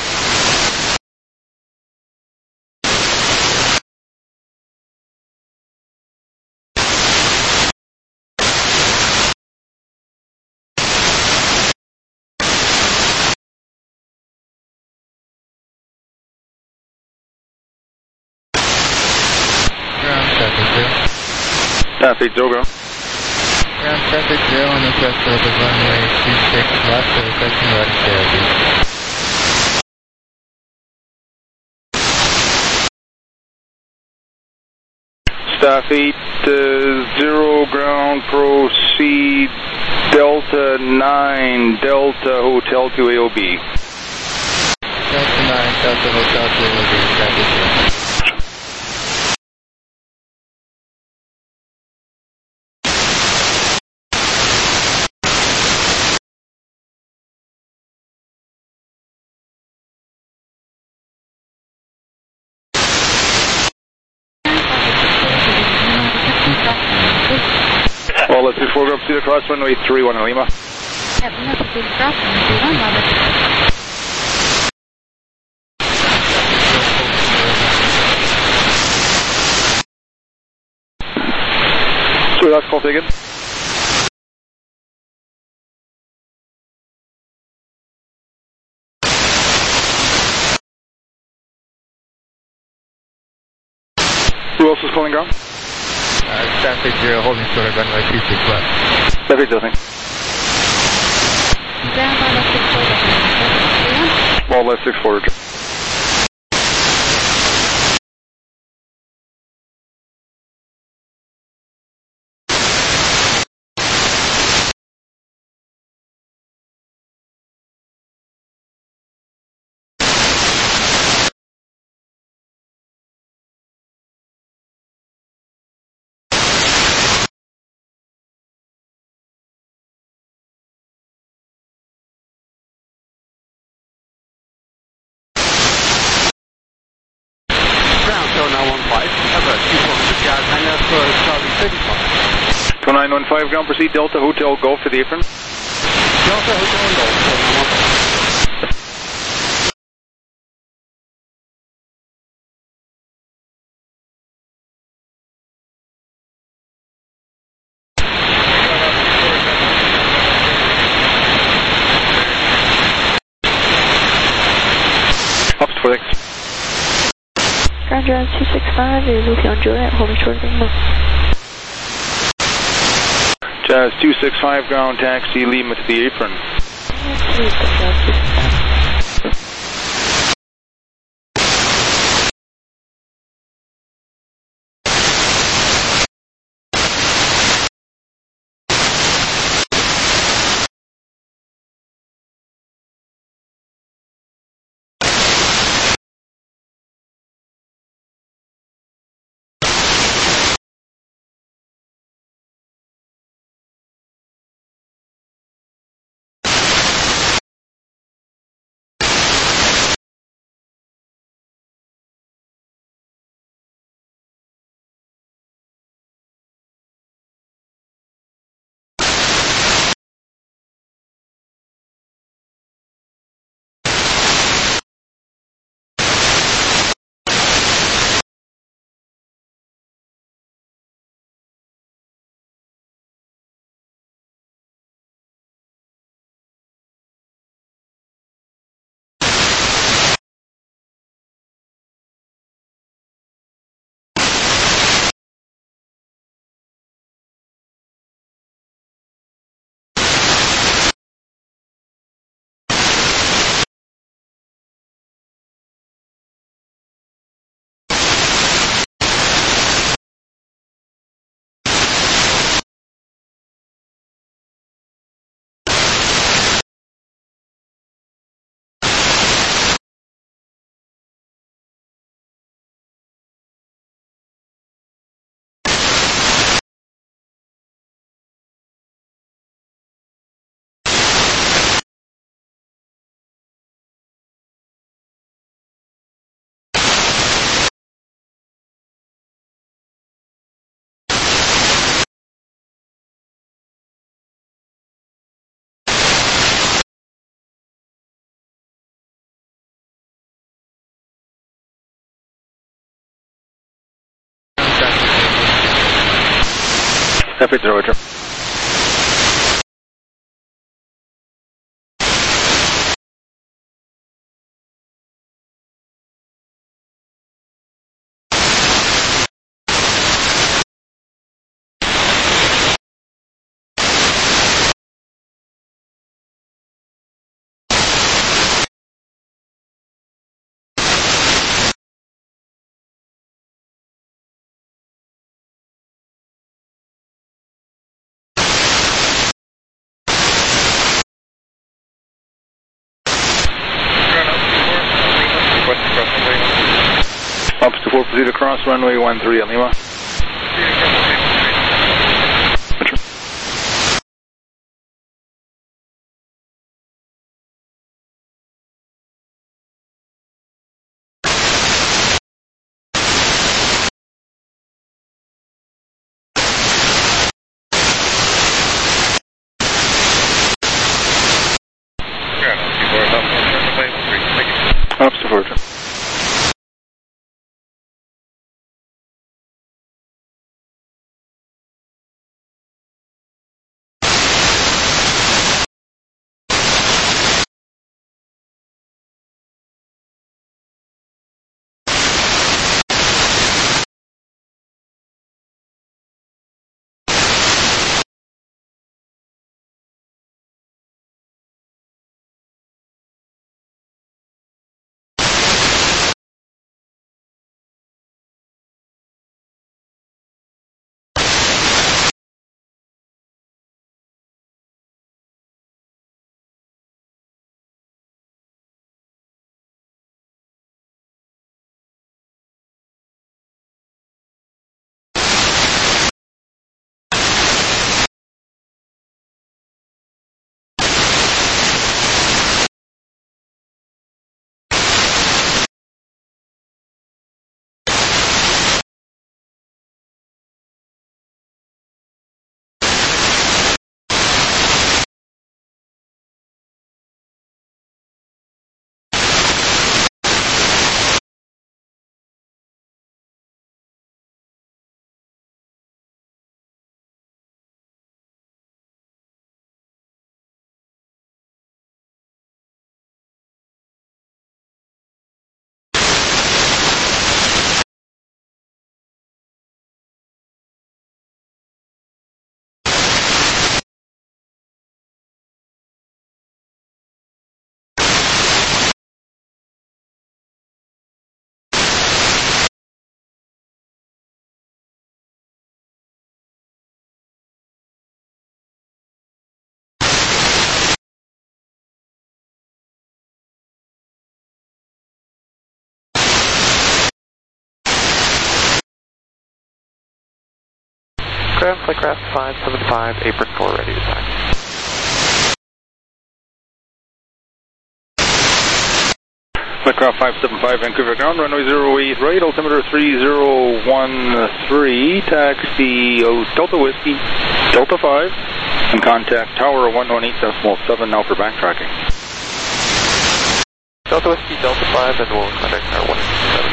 South eight zero, go. Ground traffic zero on the west of the runway two six left, so requesting right to Staff eight, uh, zero ground, proceed Delta nine, Delta Hotel to A O B. Delta nine, Delta Hotel to A O B, traffic zero. Well, let's before we go up to the cross runway three one Lima. So that's call taken. Who else is calling ground? Uh, Stafford zero, holding short of runway two six left. Stafford nothing. Well, left six forward. two nine one five, ground proceed, Delta Hotel Golf to the apron. Delta Hotel Golf. Up to four six. Ground Drive two six five is Lucy on Juliet, holding short of Lima. Jazz two six five, ground taxi, Lima to the apron. Stafford zero, Roger. Altitude four, proceed across runway one three at Lima. Altitude four. Craft, Flightcraft five seven five, apron four ready to taxi. Flightcraft five seven five, Vancouver ground, runway zero eight right, altimeter three zero one three, taxi oh, Delta Whiskey, Delta five, and contact tower one one eight point seven now for backtracking. Delta Whiskey, Delta five, and we'll contact tower one eight seven.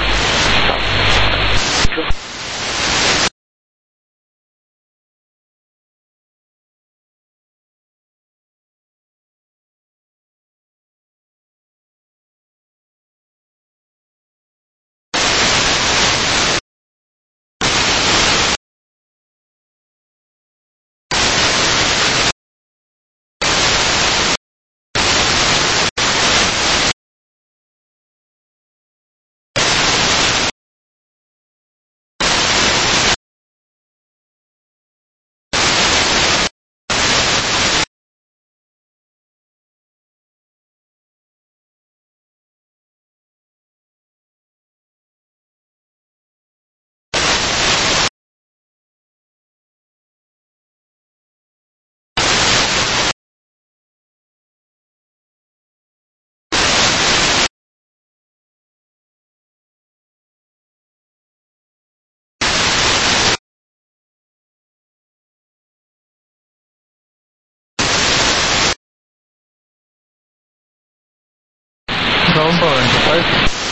Ground power into five.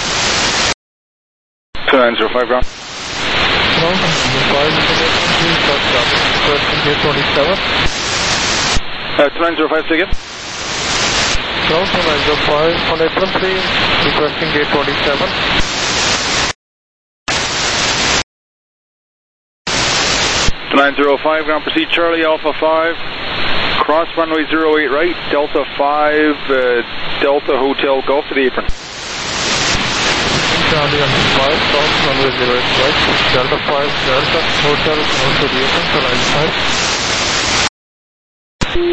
two nine zero five ground. Ground power into five, please start traffic. Requesting gate twenty-seven. Uh, two nine zero five, say again. Ground two nine zero five on apron three, requesting gate twenty-seven. two nine zero five ground, proceed Charlie Alpha five. Cross runway zero eight right, Delta five, uh, Delta Hotel Golf to the apron. Charlie on five, cross runway zero eight right, Delta five, Delta Hotel Golf to the apron, to line five.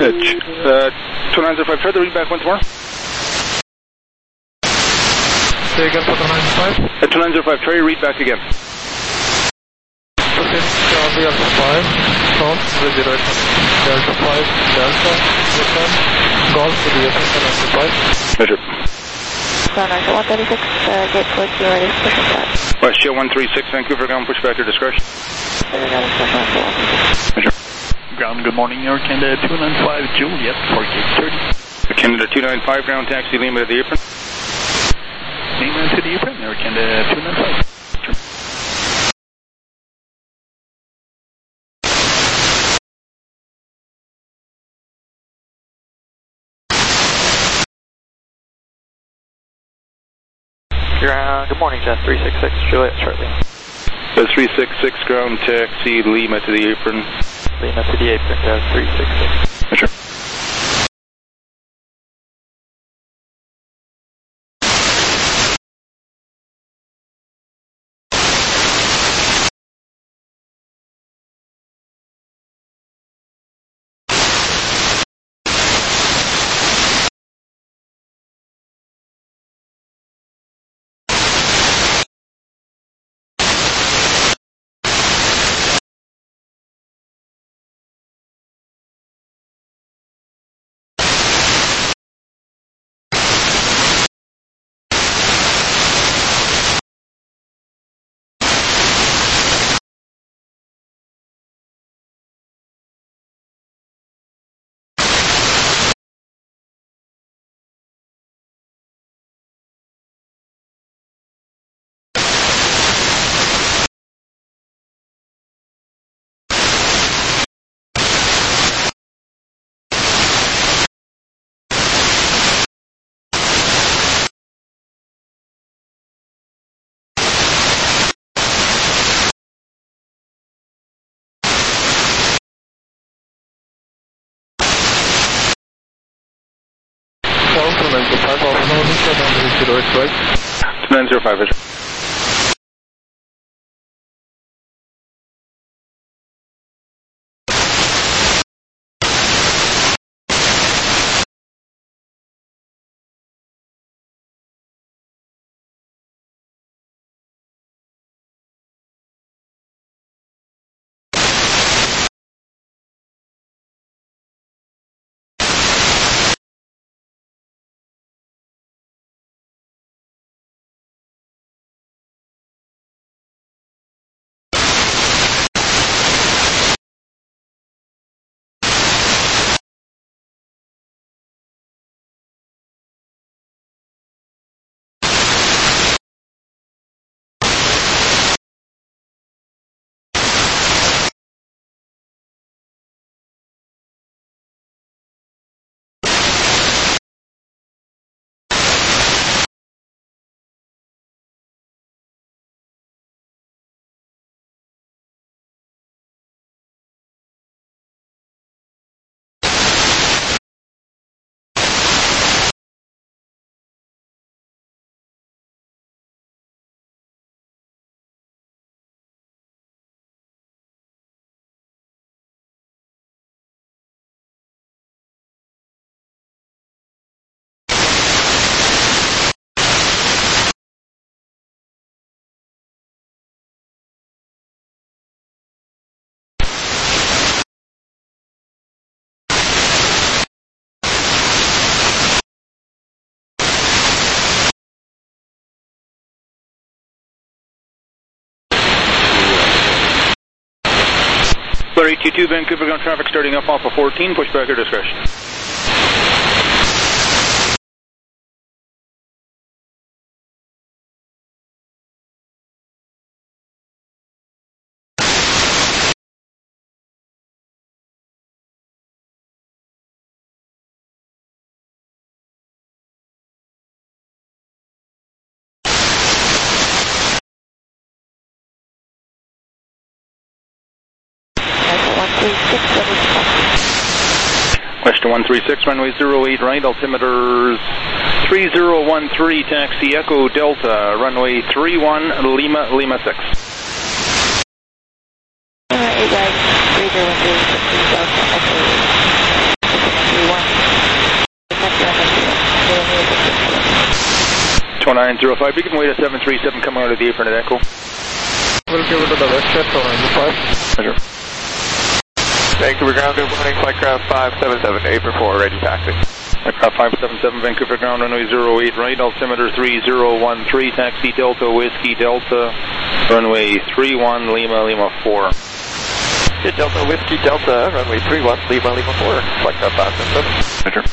Uh, two nine zero five, try the read back once more. Say again for two nine five. Uh, two nine zero five, try to read back again. Proceed Charlie Alpha five, south to the direction Delta five, Delta, return, golf to the F S L five. Measure. Runway one thirty-six, uh, gate four two, ready for push and start. WestJet one three six, Vancouver ground, push back your discretion. Measure. Ground, good morning, Air Canada two nine five, Juliet, for gate thirty. Canada two nine five, ground taxi, Lima to the apron. Lima to the apron, Air Canada two nine five. Ground, good morning, Jet three six six, Juliet, shortly. The three six six, ground taxi, Lima to the apron. Lima to the apron, Jet three six six. Measure. two nine zero five, Alpha November, zero eight right. two nine zero five, Measure. eight two two, Vancouver ground traffic starting up Alpha fourteen, push back your discretion. Western one three six, runway zero eight right, altimeters three zero one three, taxi Echo Delta, runway three one, Lima, Lima six. Alright, guys, three zero one three, Delta, Echo, three one. two nine zero five, beacon weight at seven three seven coming out of the apron at Echo. We'll give it to the west jet, two nine zero five. Measure. Vancouver ground, good morning, flight craft five seven seven, apron four, ready taxi. Aircraft five seven seven, Vancouver ground, runway zero eight right, altimeter three zero one three, taxi Delta Whiskey Delta, runway three one, Lima Lima four. Delta Whiskey Delta, runway three one, Lima Lima four, flight craft five seven seven. Measure.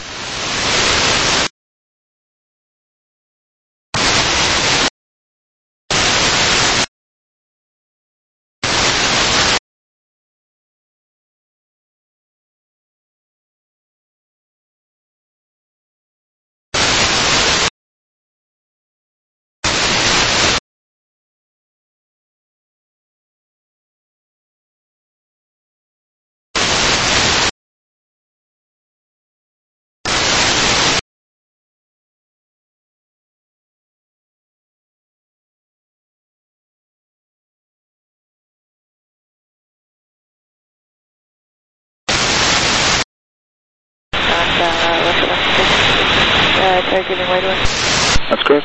Giving way to it. That's correct.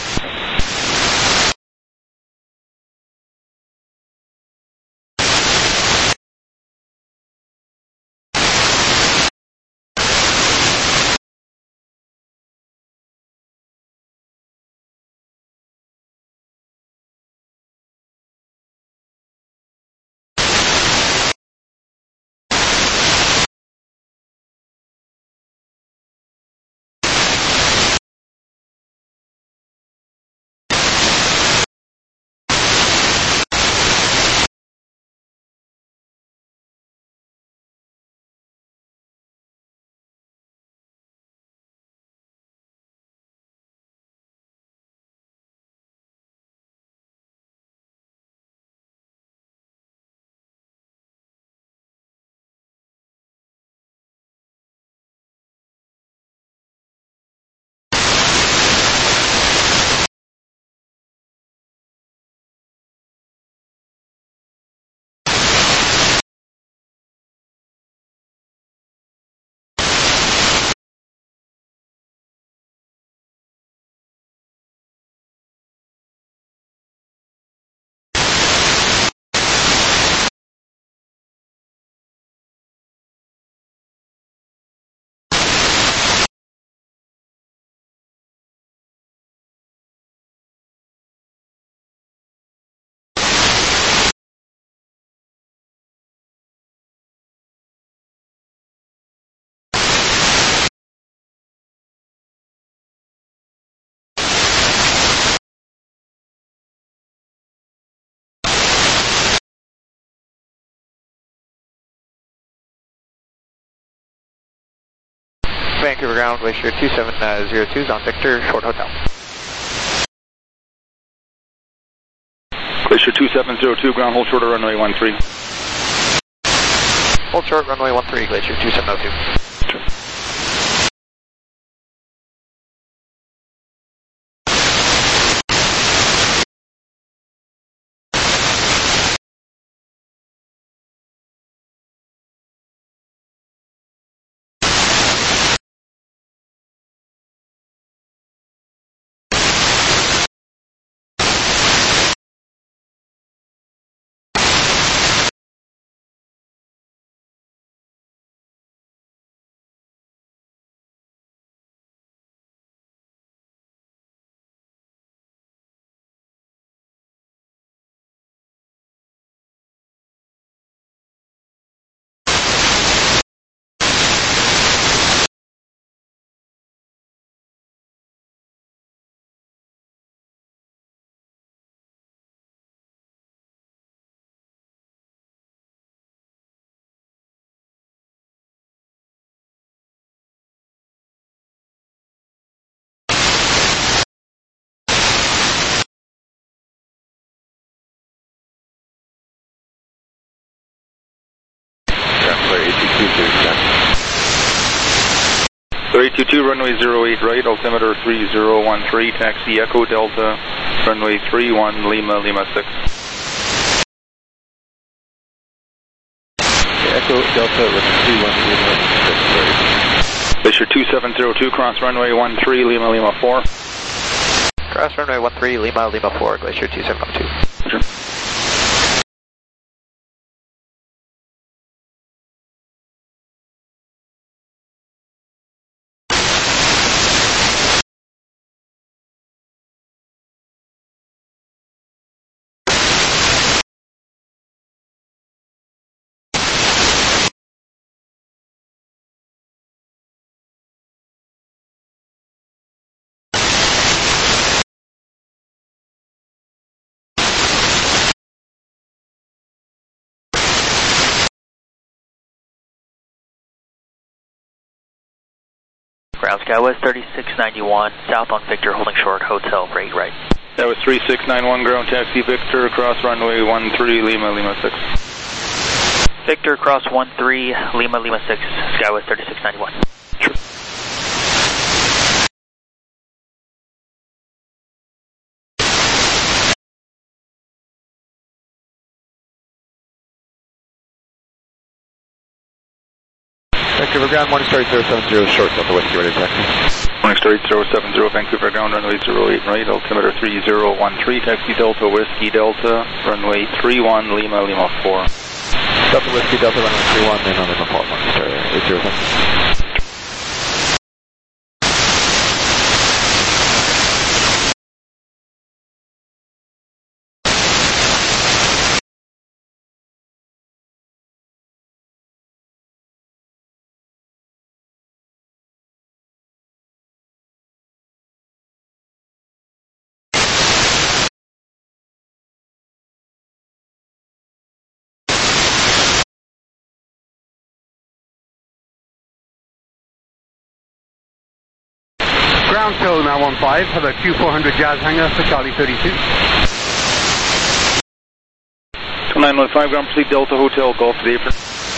Vancouver ground, Glacier two seven zero two, on Victor, short hotel. Glacier two seven zero two, ground hold short of runway one three. Hold short, runway one three, Glacier two seven zero two. Sure. three two two, runway zero eight right, altimeter three zero one three, taxi Echo Delta, runway three one, Lima Lima six. Echo Delta, runway three one, Lima six. Glacier two seven zero two, cross runway one three, Lima Lima four. Cross runway one three, Lima, Lima four, Glacier two seven oh two. Sure. Ground Skywest thirty-six ninety-one, south on Victor, holding short, hotel, rate right. That was three six nine one, ground taxi Victor, cross runway one three, Lima, Lima six. Victor, cross one three, Lima, Lima six, Skywest thirty-six ninety-one. Sure. Vancouver ground, Morning Star zero seven zero, short, Delta Whiskey, ready to taxi. Morning Star zero seven zero, Vancouver ground, runway zero eight right, altimeter three zero one three, taxi Delta Whiskey Delta, runway three one, Lima, Lima four. Delta Whiskey Delta, runway three one, Lima, Lima four, Morning Star eight zero seven. Ground show nine one five, have a Q four hundred Jazz hangar for Charlie thirty-two. nine one five, ground proceed Delta Hotel, Golf to the apron.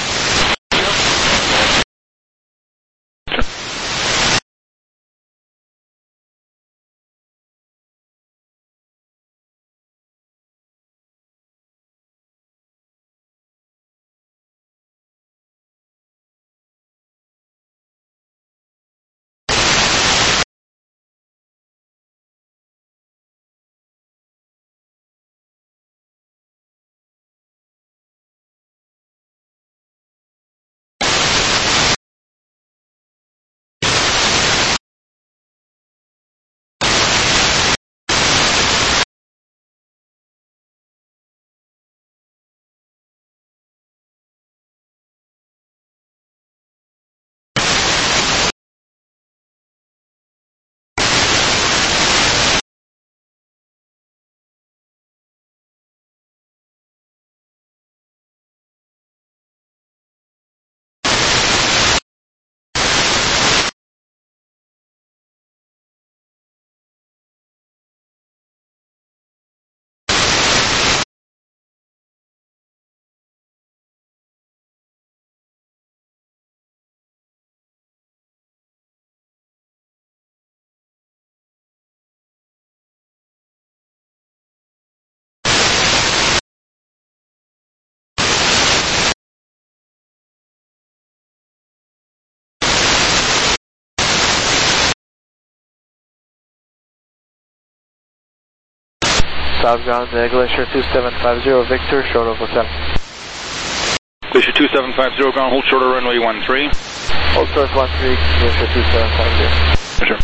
Southbound uh, Glacier two seven five zero, Victor, short of hotel. Glacier two seven five zero, ground hold shorter runway one three. Hold short one three, Glacier two seven five zero.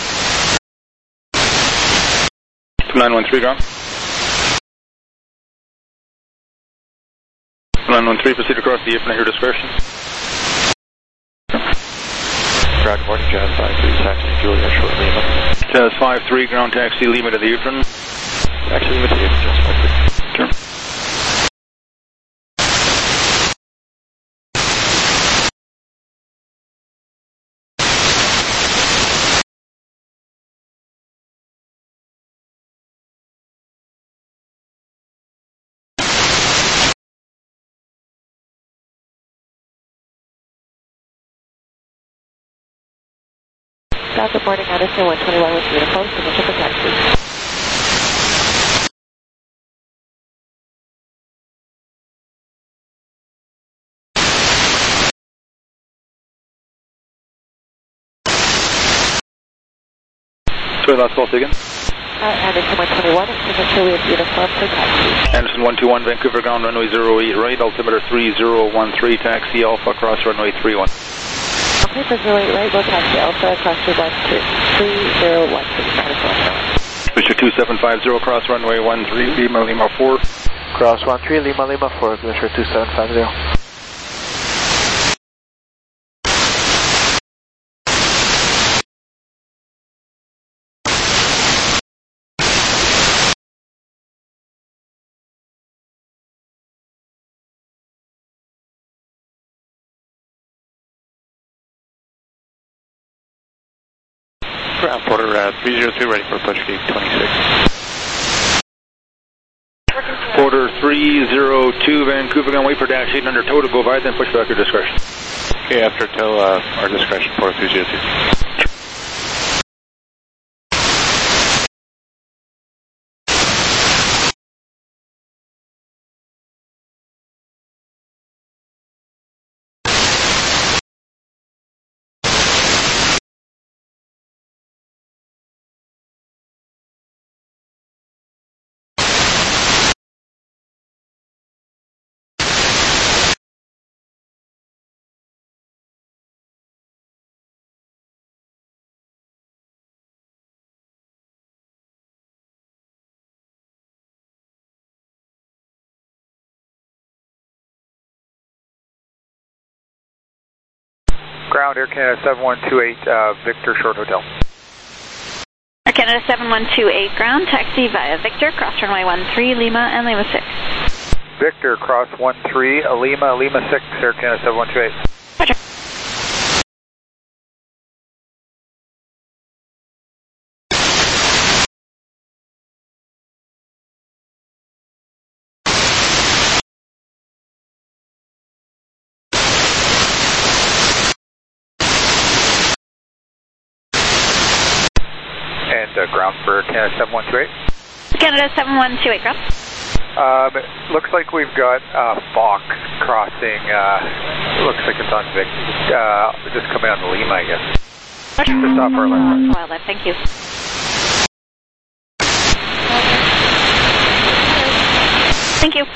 Sure. nine one three, ground. nine one three, proceed across the apron at your discretion. Ground morning, Jazz five three, taxi Julia, short Lima. Jazz five three, ground taxi Lima to the apron. Taxi Lima to the apron, Jazz five three. Sure. South reporting Addison one twenty-one with uniform, signature for taxi. Sorry, last call, say again. Uh, Anderson one twenty-one, signature with uniform for taxi. Anderson one two one, Vancouver ground, runway zero eight right, altimeter three zero one three, taxi Alpha, cross runway three one. Okay, for zero eight right, we'll taxi Alpha, cross runway three zero one three, minus one zero. Fisher two seven five zero, cross runway one three, Lima Lima four. Cross one three, Lima Lima four, Fisher two seven five zero. Ground Porter uh, three zero two, ready for approach gate twenty-six. Porter three zero two, Vancouver ground, wait for dash eight under tow to go by, then push back your discretion. Okay, after tow, uh, our discretion, Porter three zero two. Ground Air Canada seven one two eight, uh, Victor Short Hotel. Air Canada seven one two eight ground, taxi via Victor, cross runway one three, Lima and Lima six. Victor, cross one three, Lima, Lima six, Air Canada seven one two eight. Roger. And uh, ground for Canada seven one two eight. Canada seven one two eight ground. Um, it looks like we've got uh, Fox crossing, uh, looks like it's on Vic, uh, just coming on the Lima, I guess. Roger. Just off our line. Wildlife, thank you. Thank you.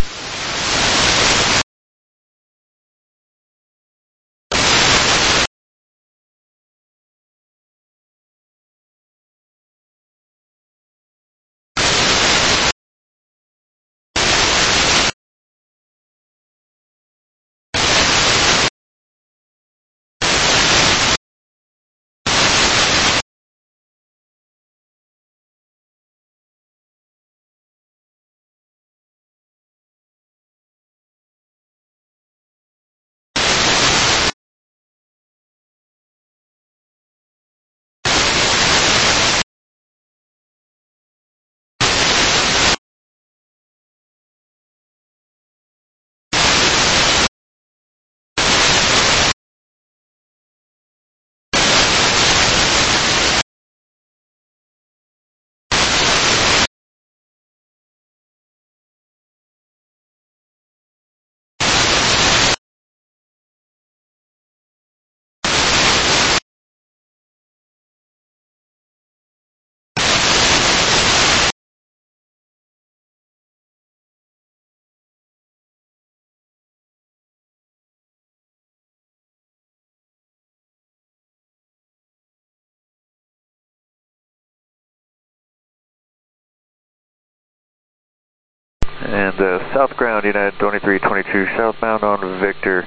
And uh, south ground, United twenty-three twenty-two, southbound on Victor.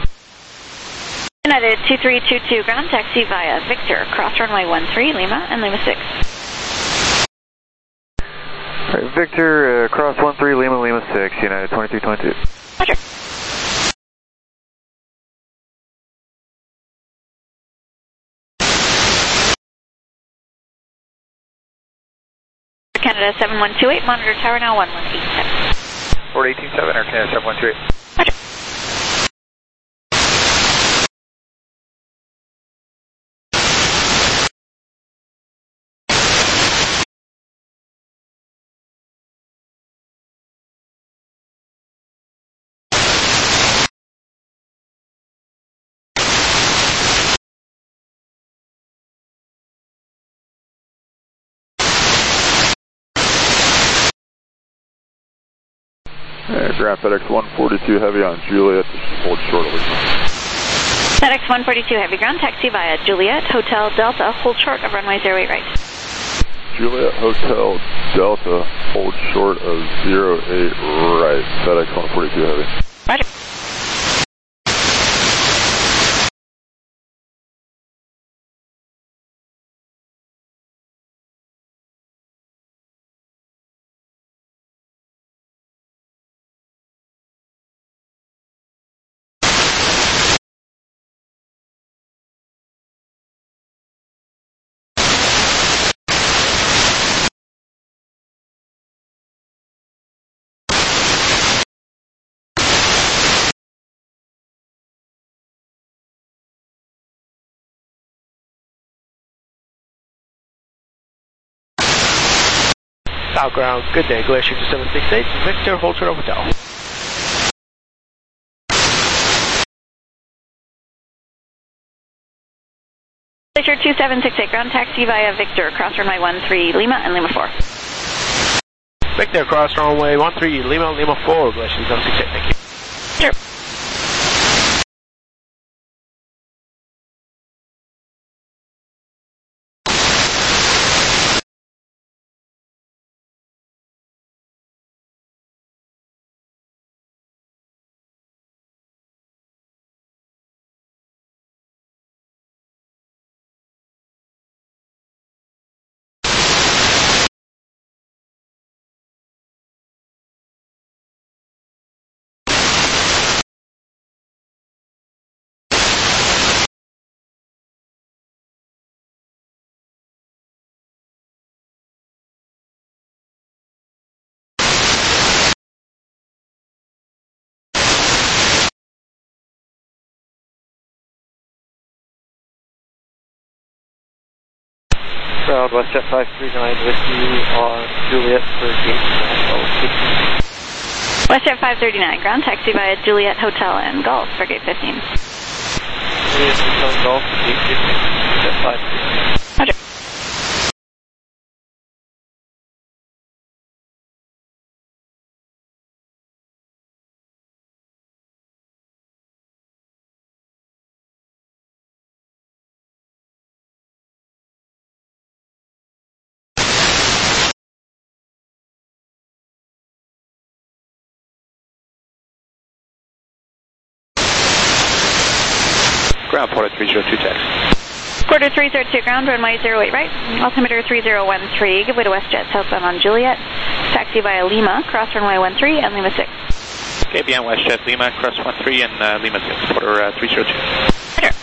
United two three two two ground, taxi via Victor, cross runway one three, Lima and Lima six. All right, Victor, uh, cross one three, Lima, Lima six, United twenty-three twenty-two. Roger. Canada seven one two eight, monitor tower now one one eight seven. Fort eighteen seven, Air Canada seven one two eight. Roger. Uh, Ground FedEx one forty-two Heavy on Juliet, hold short of Lima. FedEx one forty-two Heavy ground, taxi via Juliet, Hotel Delta, hold short of runway zero eight right. Juliet Hotel Delta, hold short of zero eight right, FedEx one forty-two Heavy. Roger. South ground, good day, Glacier two seven six eight, Victor, hold short of Hotel. Glacier two seven six eight ground, taxi via Victor, cross runway one three Lima and Lima four. Victor, cross runway one three Lima, Lima four, Glacier two seven six eight, thank you. Sure. Ground WestJet five three nine with you on Juliet for gate fifteen. WestJet five thirty-nine, ground taxi via Juliet Hotel and Golf for gate fifteen. Juliet Hotel and Golf for gate fifteen, WestJet five thirty-nine. Roger. Ground Porter three zero two taxi. Quarter three zero two ground, runway zero eight right, altimeter three zero one three, give way to WestJet southbound on Juliet, taxi via Lima, cross runway one three and Lima six. K B N WestJet Lima, cross one three and uh, Lima six, Porter uh, three zero two. Roger.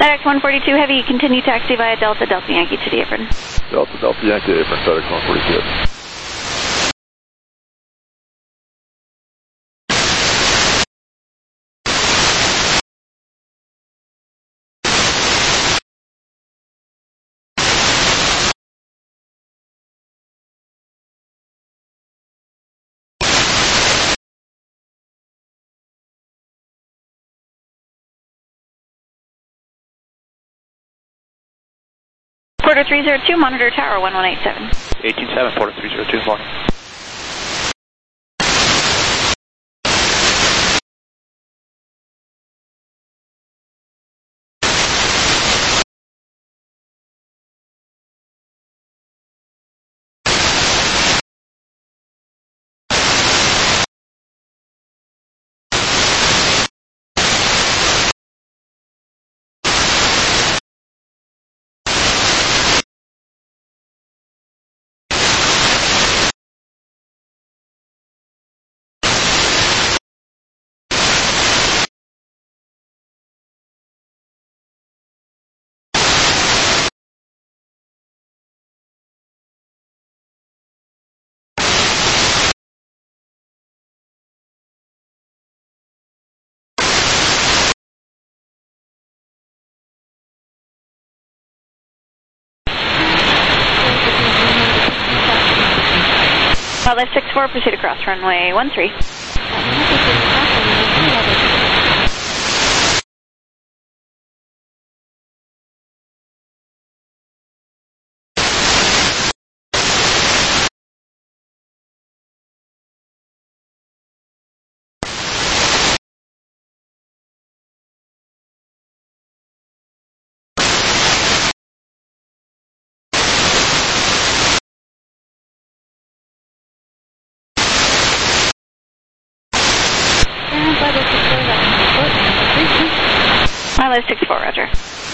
FedEx one forty-two Heavy, continue taxi via Delta, Delta Yankee to the apron. Delta, Delta Yankee apron, FedEx one forty-two. Porter three zero two, monitor tower one one eight seven. eighteen seven, Porter three zero two, morning. Wildlife six four, proceed across runway one three. Wildlife six four, roger.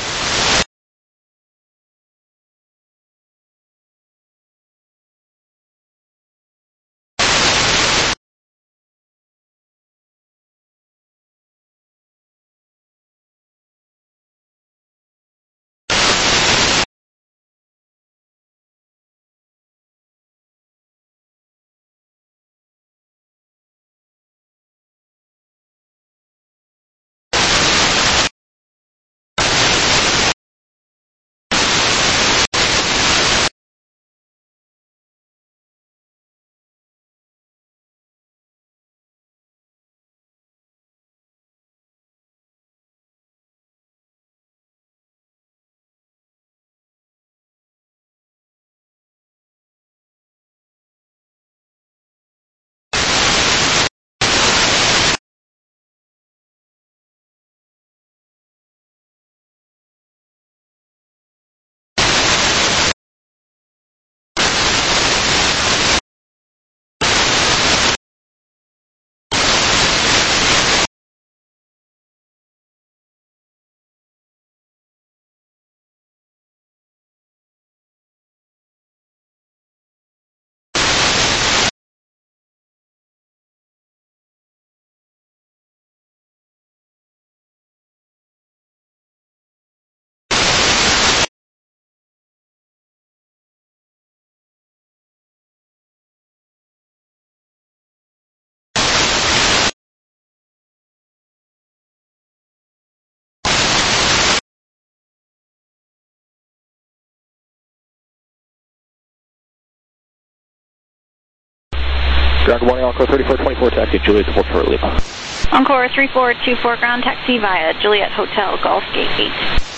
Ground, good morning, Encore thirty-four twenty-four, taxi Juliet to Fort Lima. Encore three four two four, ground taxi via Juliet Hotel, Golf Gate eight.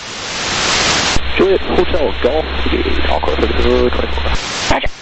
Juliet Hotel, Golf Gate, Encore thirty-four twenty-four. Roger.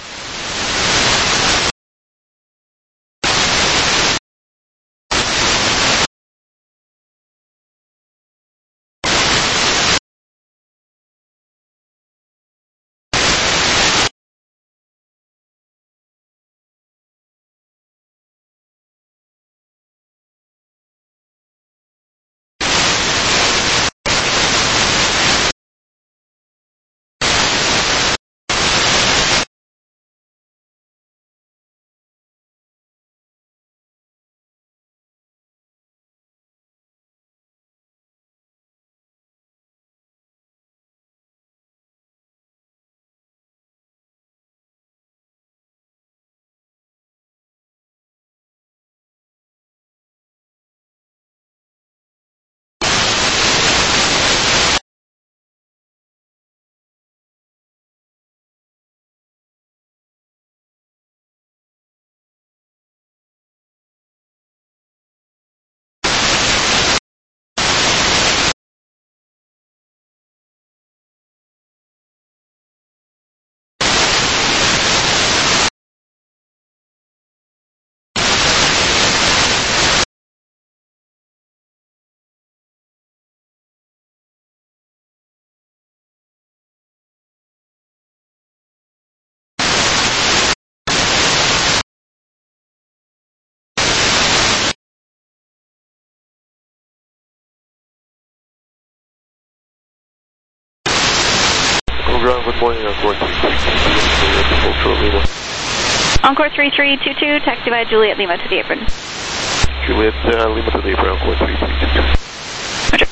morning, Encore three three two two, Ultra Lima. Encore three three two two, taxi by Juliet Lima to the apron. Juliet uh, Lima to the apron, Encore three three two two. Roger.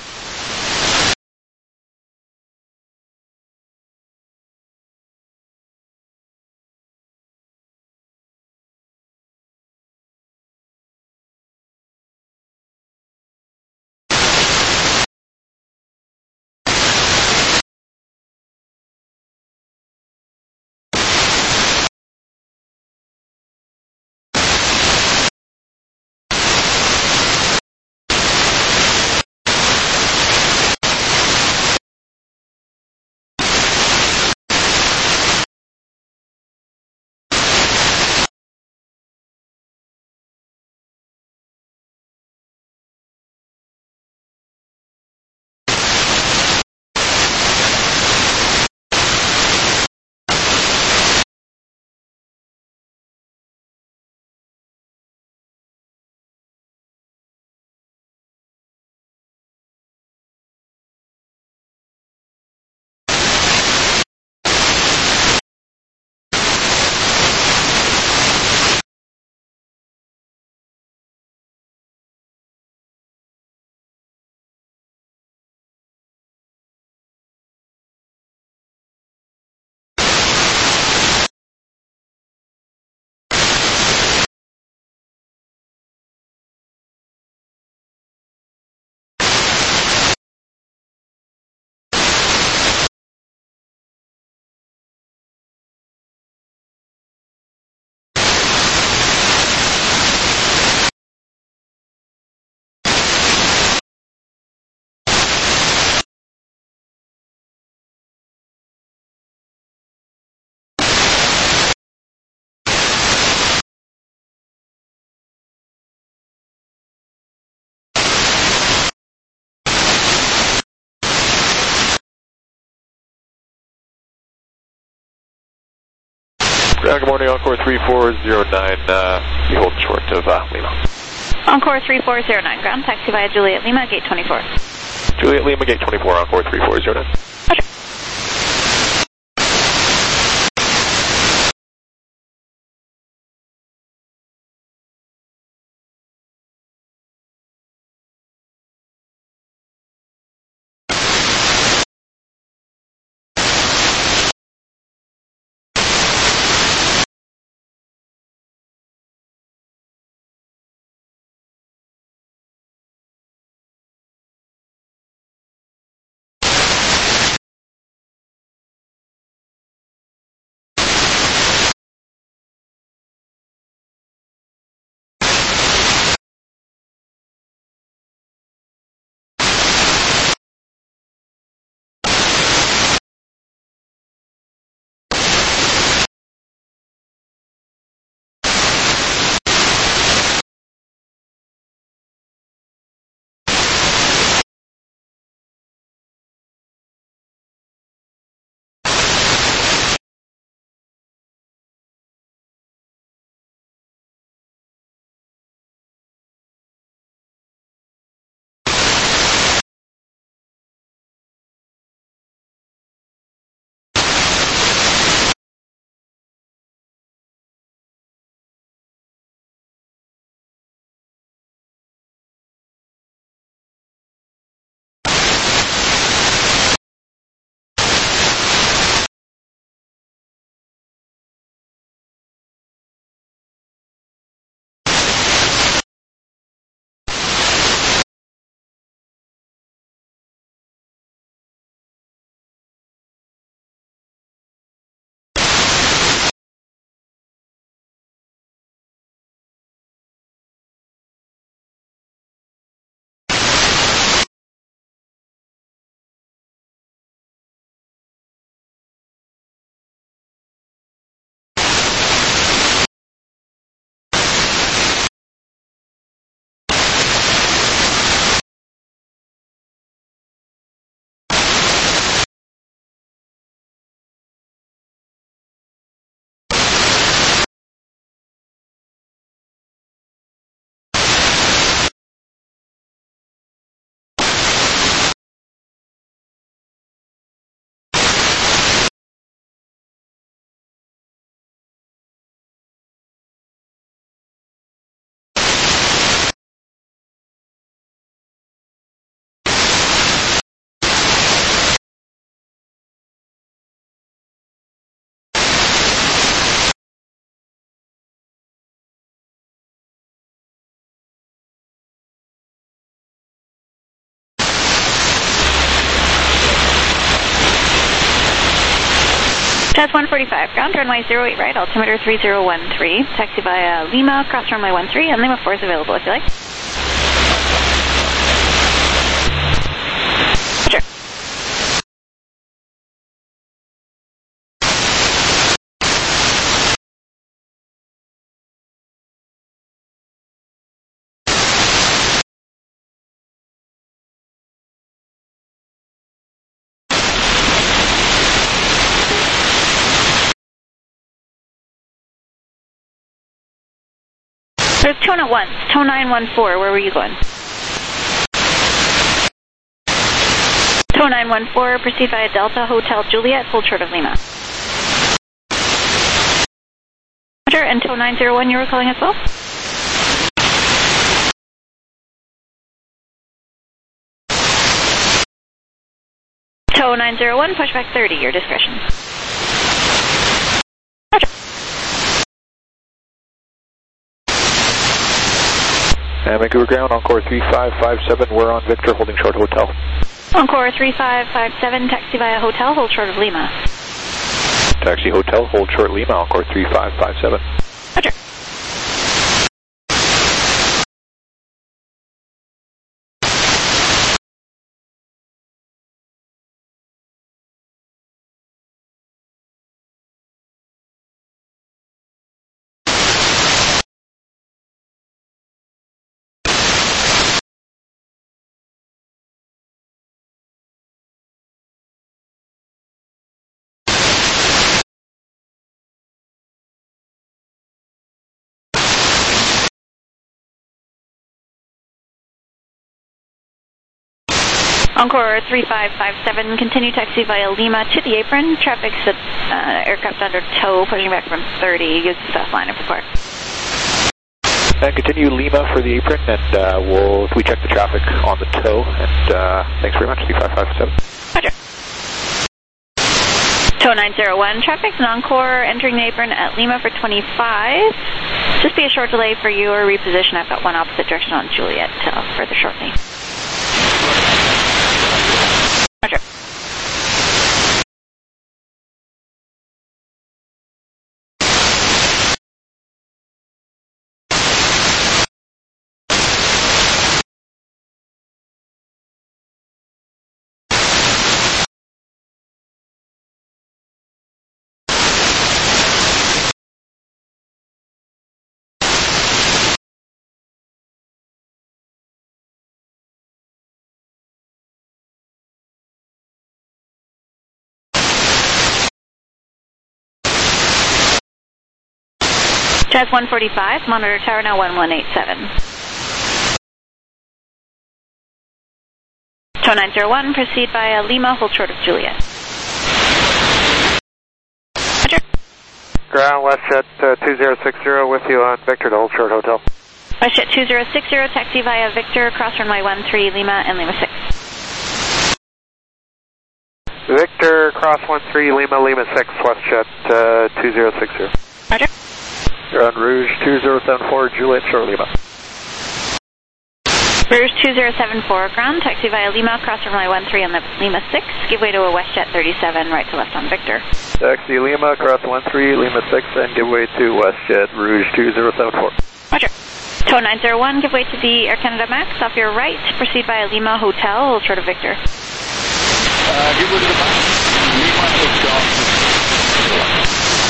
Uh, good morning, Encore three four zero nine, uh, you hold short of uh, Lima. Encore three four zero nine, ground taxi via Juliet Lima, gate twenty-four. Juliet Lima, gate twenty-four, Encore three four zero nine. Roger. Jazz one forty-five, ground runway zero eight right, altimeter three zero one three. Taxi via Lima, cross runway one three, and Lima four is available if you like. Sure. There's tone at once, tone nine one four, where were you going? Tone nine one four, proceed via Delta Hotel Juliet, hold short of Lima. Roger, and tone nine zero one you were calling as well? Tone nine zero one, pushback thirty, your discretion. Roger. And Vancouver ground, Encore three five five seven, we're on Victor, holding short hotel. Encore three five five seven, taxi via hotel, hold short of Lima. Taxi hotel, hold short Lima, Encore three five five seven. Roger. Encore three five five seven, continue taxi via Lima to the apron. Traffic's at uh, aircraft under tow, pushing back from thirty. Use the south line of report. And continue Lima for the apron, and uh, we'll we check the traffic on the tow. And uh, thanks very much, three five five seven. Roger. Tow nine zero one, traffic's an Encore entering the apron at Lima for twenty-five. Just be a short delay for you or reposition. I've got one opposite direction on Juliet uh, further shortly. Roger. Jazz one forty-five, monitor tower now one one eight seven. Tow nine zero one, proceed via Lima, hold short of Juliet. Roger. Ground, WestJet uh, two zero six zero with you on Victor to hold short hotel. WestJet two zero six zero, taxi via Victor, cross runway one three, Lima and Lima six. Victor, cross one three, Lima, Lima six, WestJet uh, two zero six zero. Roger. Ground Rouge two zero seven four, Juliet, short Lima. Rouge two zero seven four, ground, taxi via Lima, cross runway one three on the Lima six, give way to a WestJet thirty-seven, right to left on Victor. Taxi Lima, cross one three, Lima six, and give way to WestJet Rouge two zero seven four. Roger. Tow nine zero one, give way to the Air Canada Max, off your right, proceed via Lima Hotel, hold short of Victor. Uh, give way to the Max, Lima Hotel.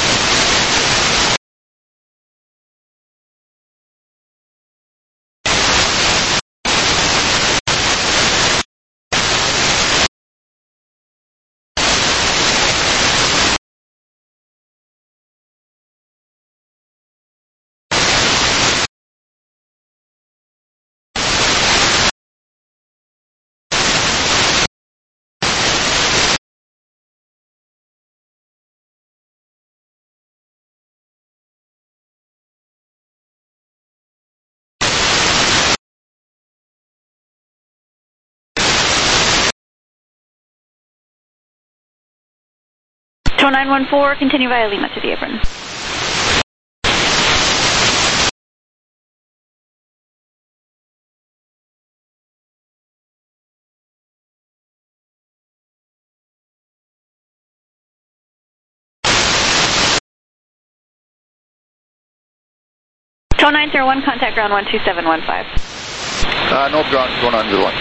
Tow nine one four, continue via Lima to the apron. Control nine zero one, contact ground one two seven one five. Uh, no ground, going on zero one.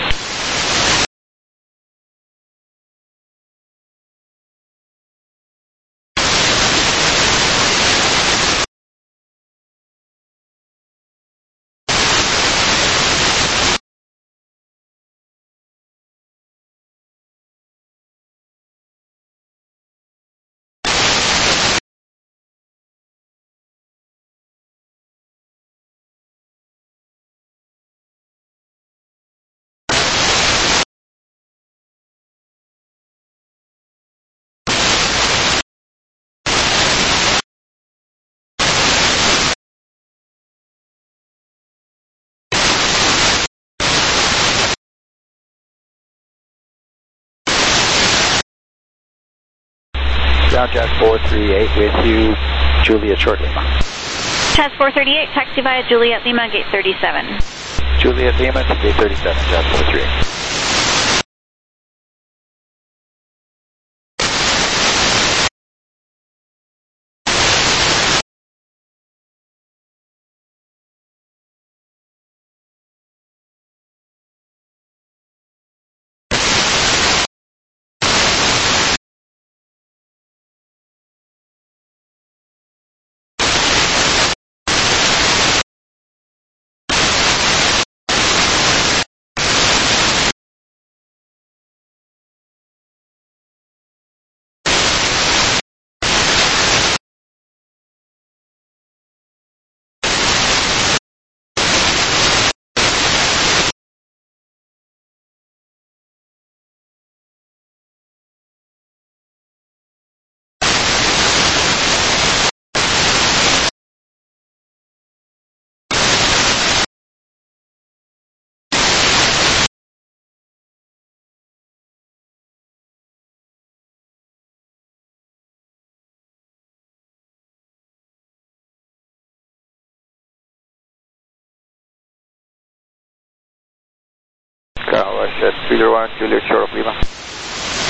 Ground Jazz four three eight with you, Juliet Short Lima. Jazz four thirty-eight, taxi via Juliet Lima, gate thirty-seven. Juliet Lima to gate thirty-seven, Jazz four three eight. West three zero one, Juliet Short Lima.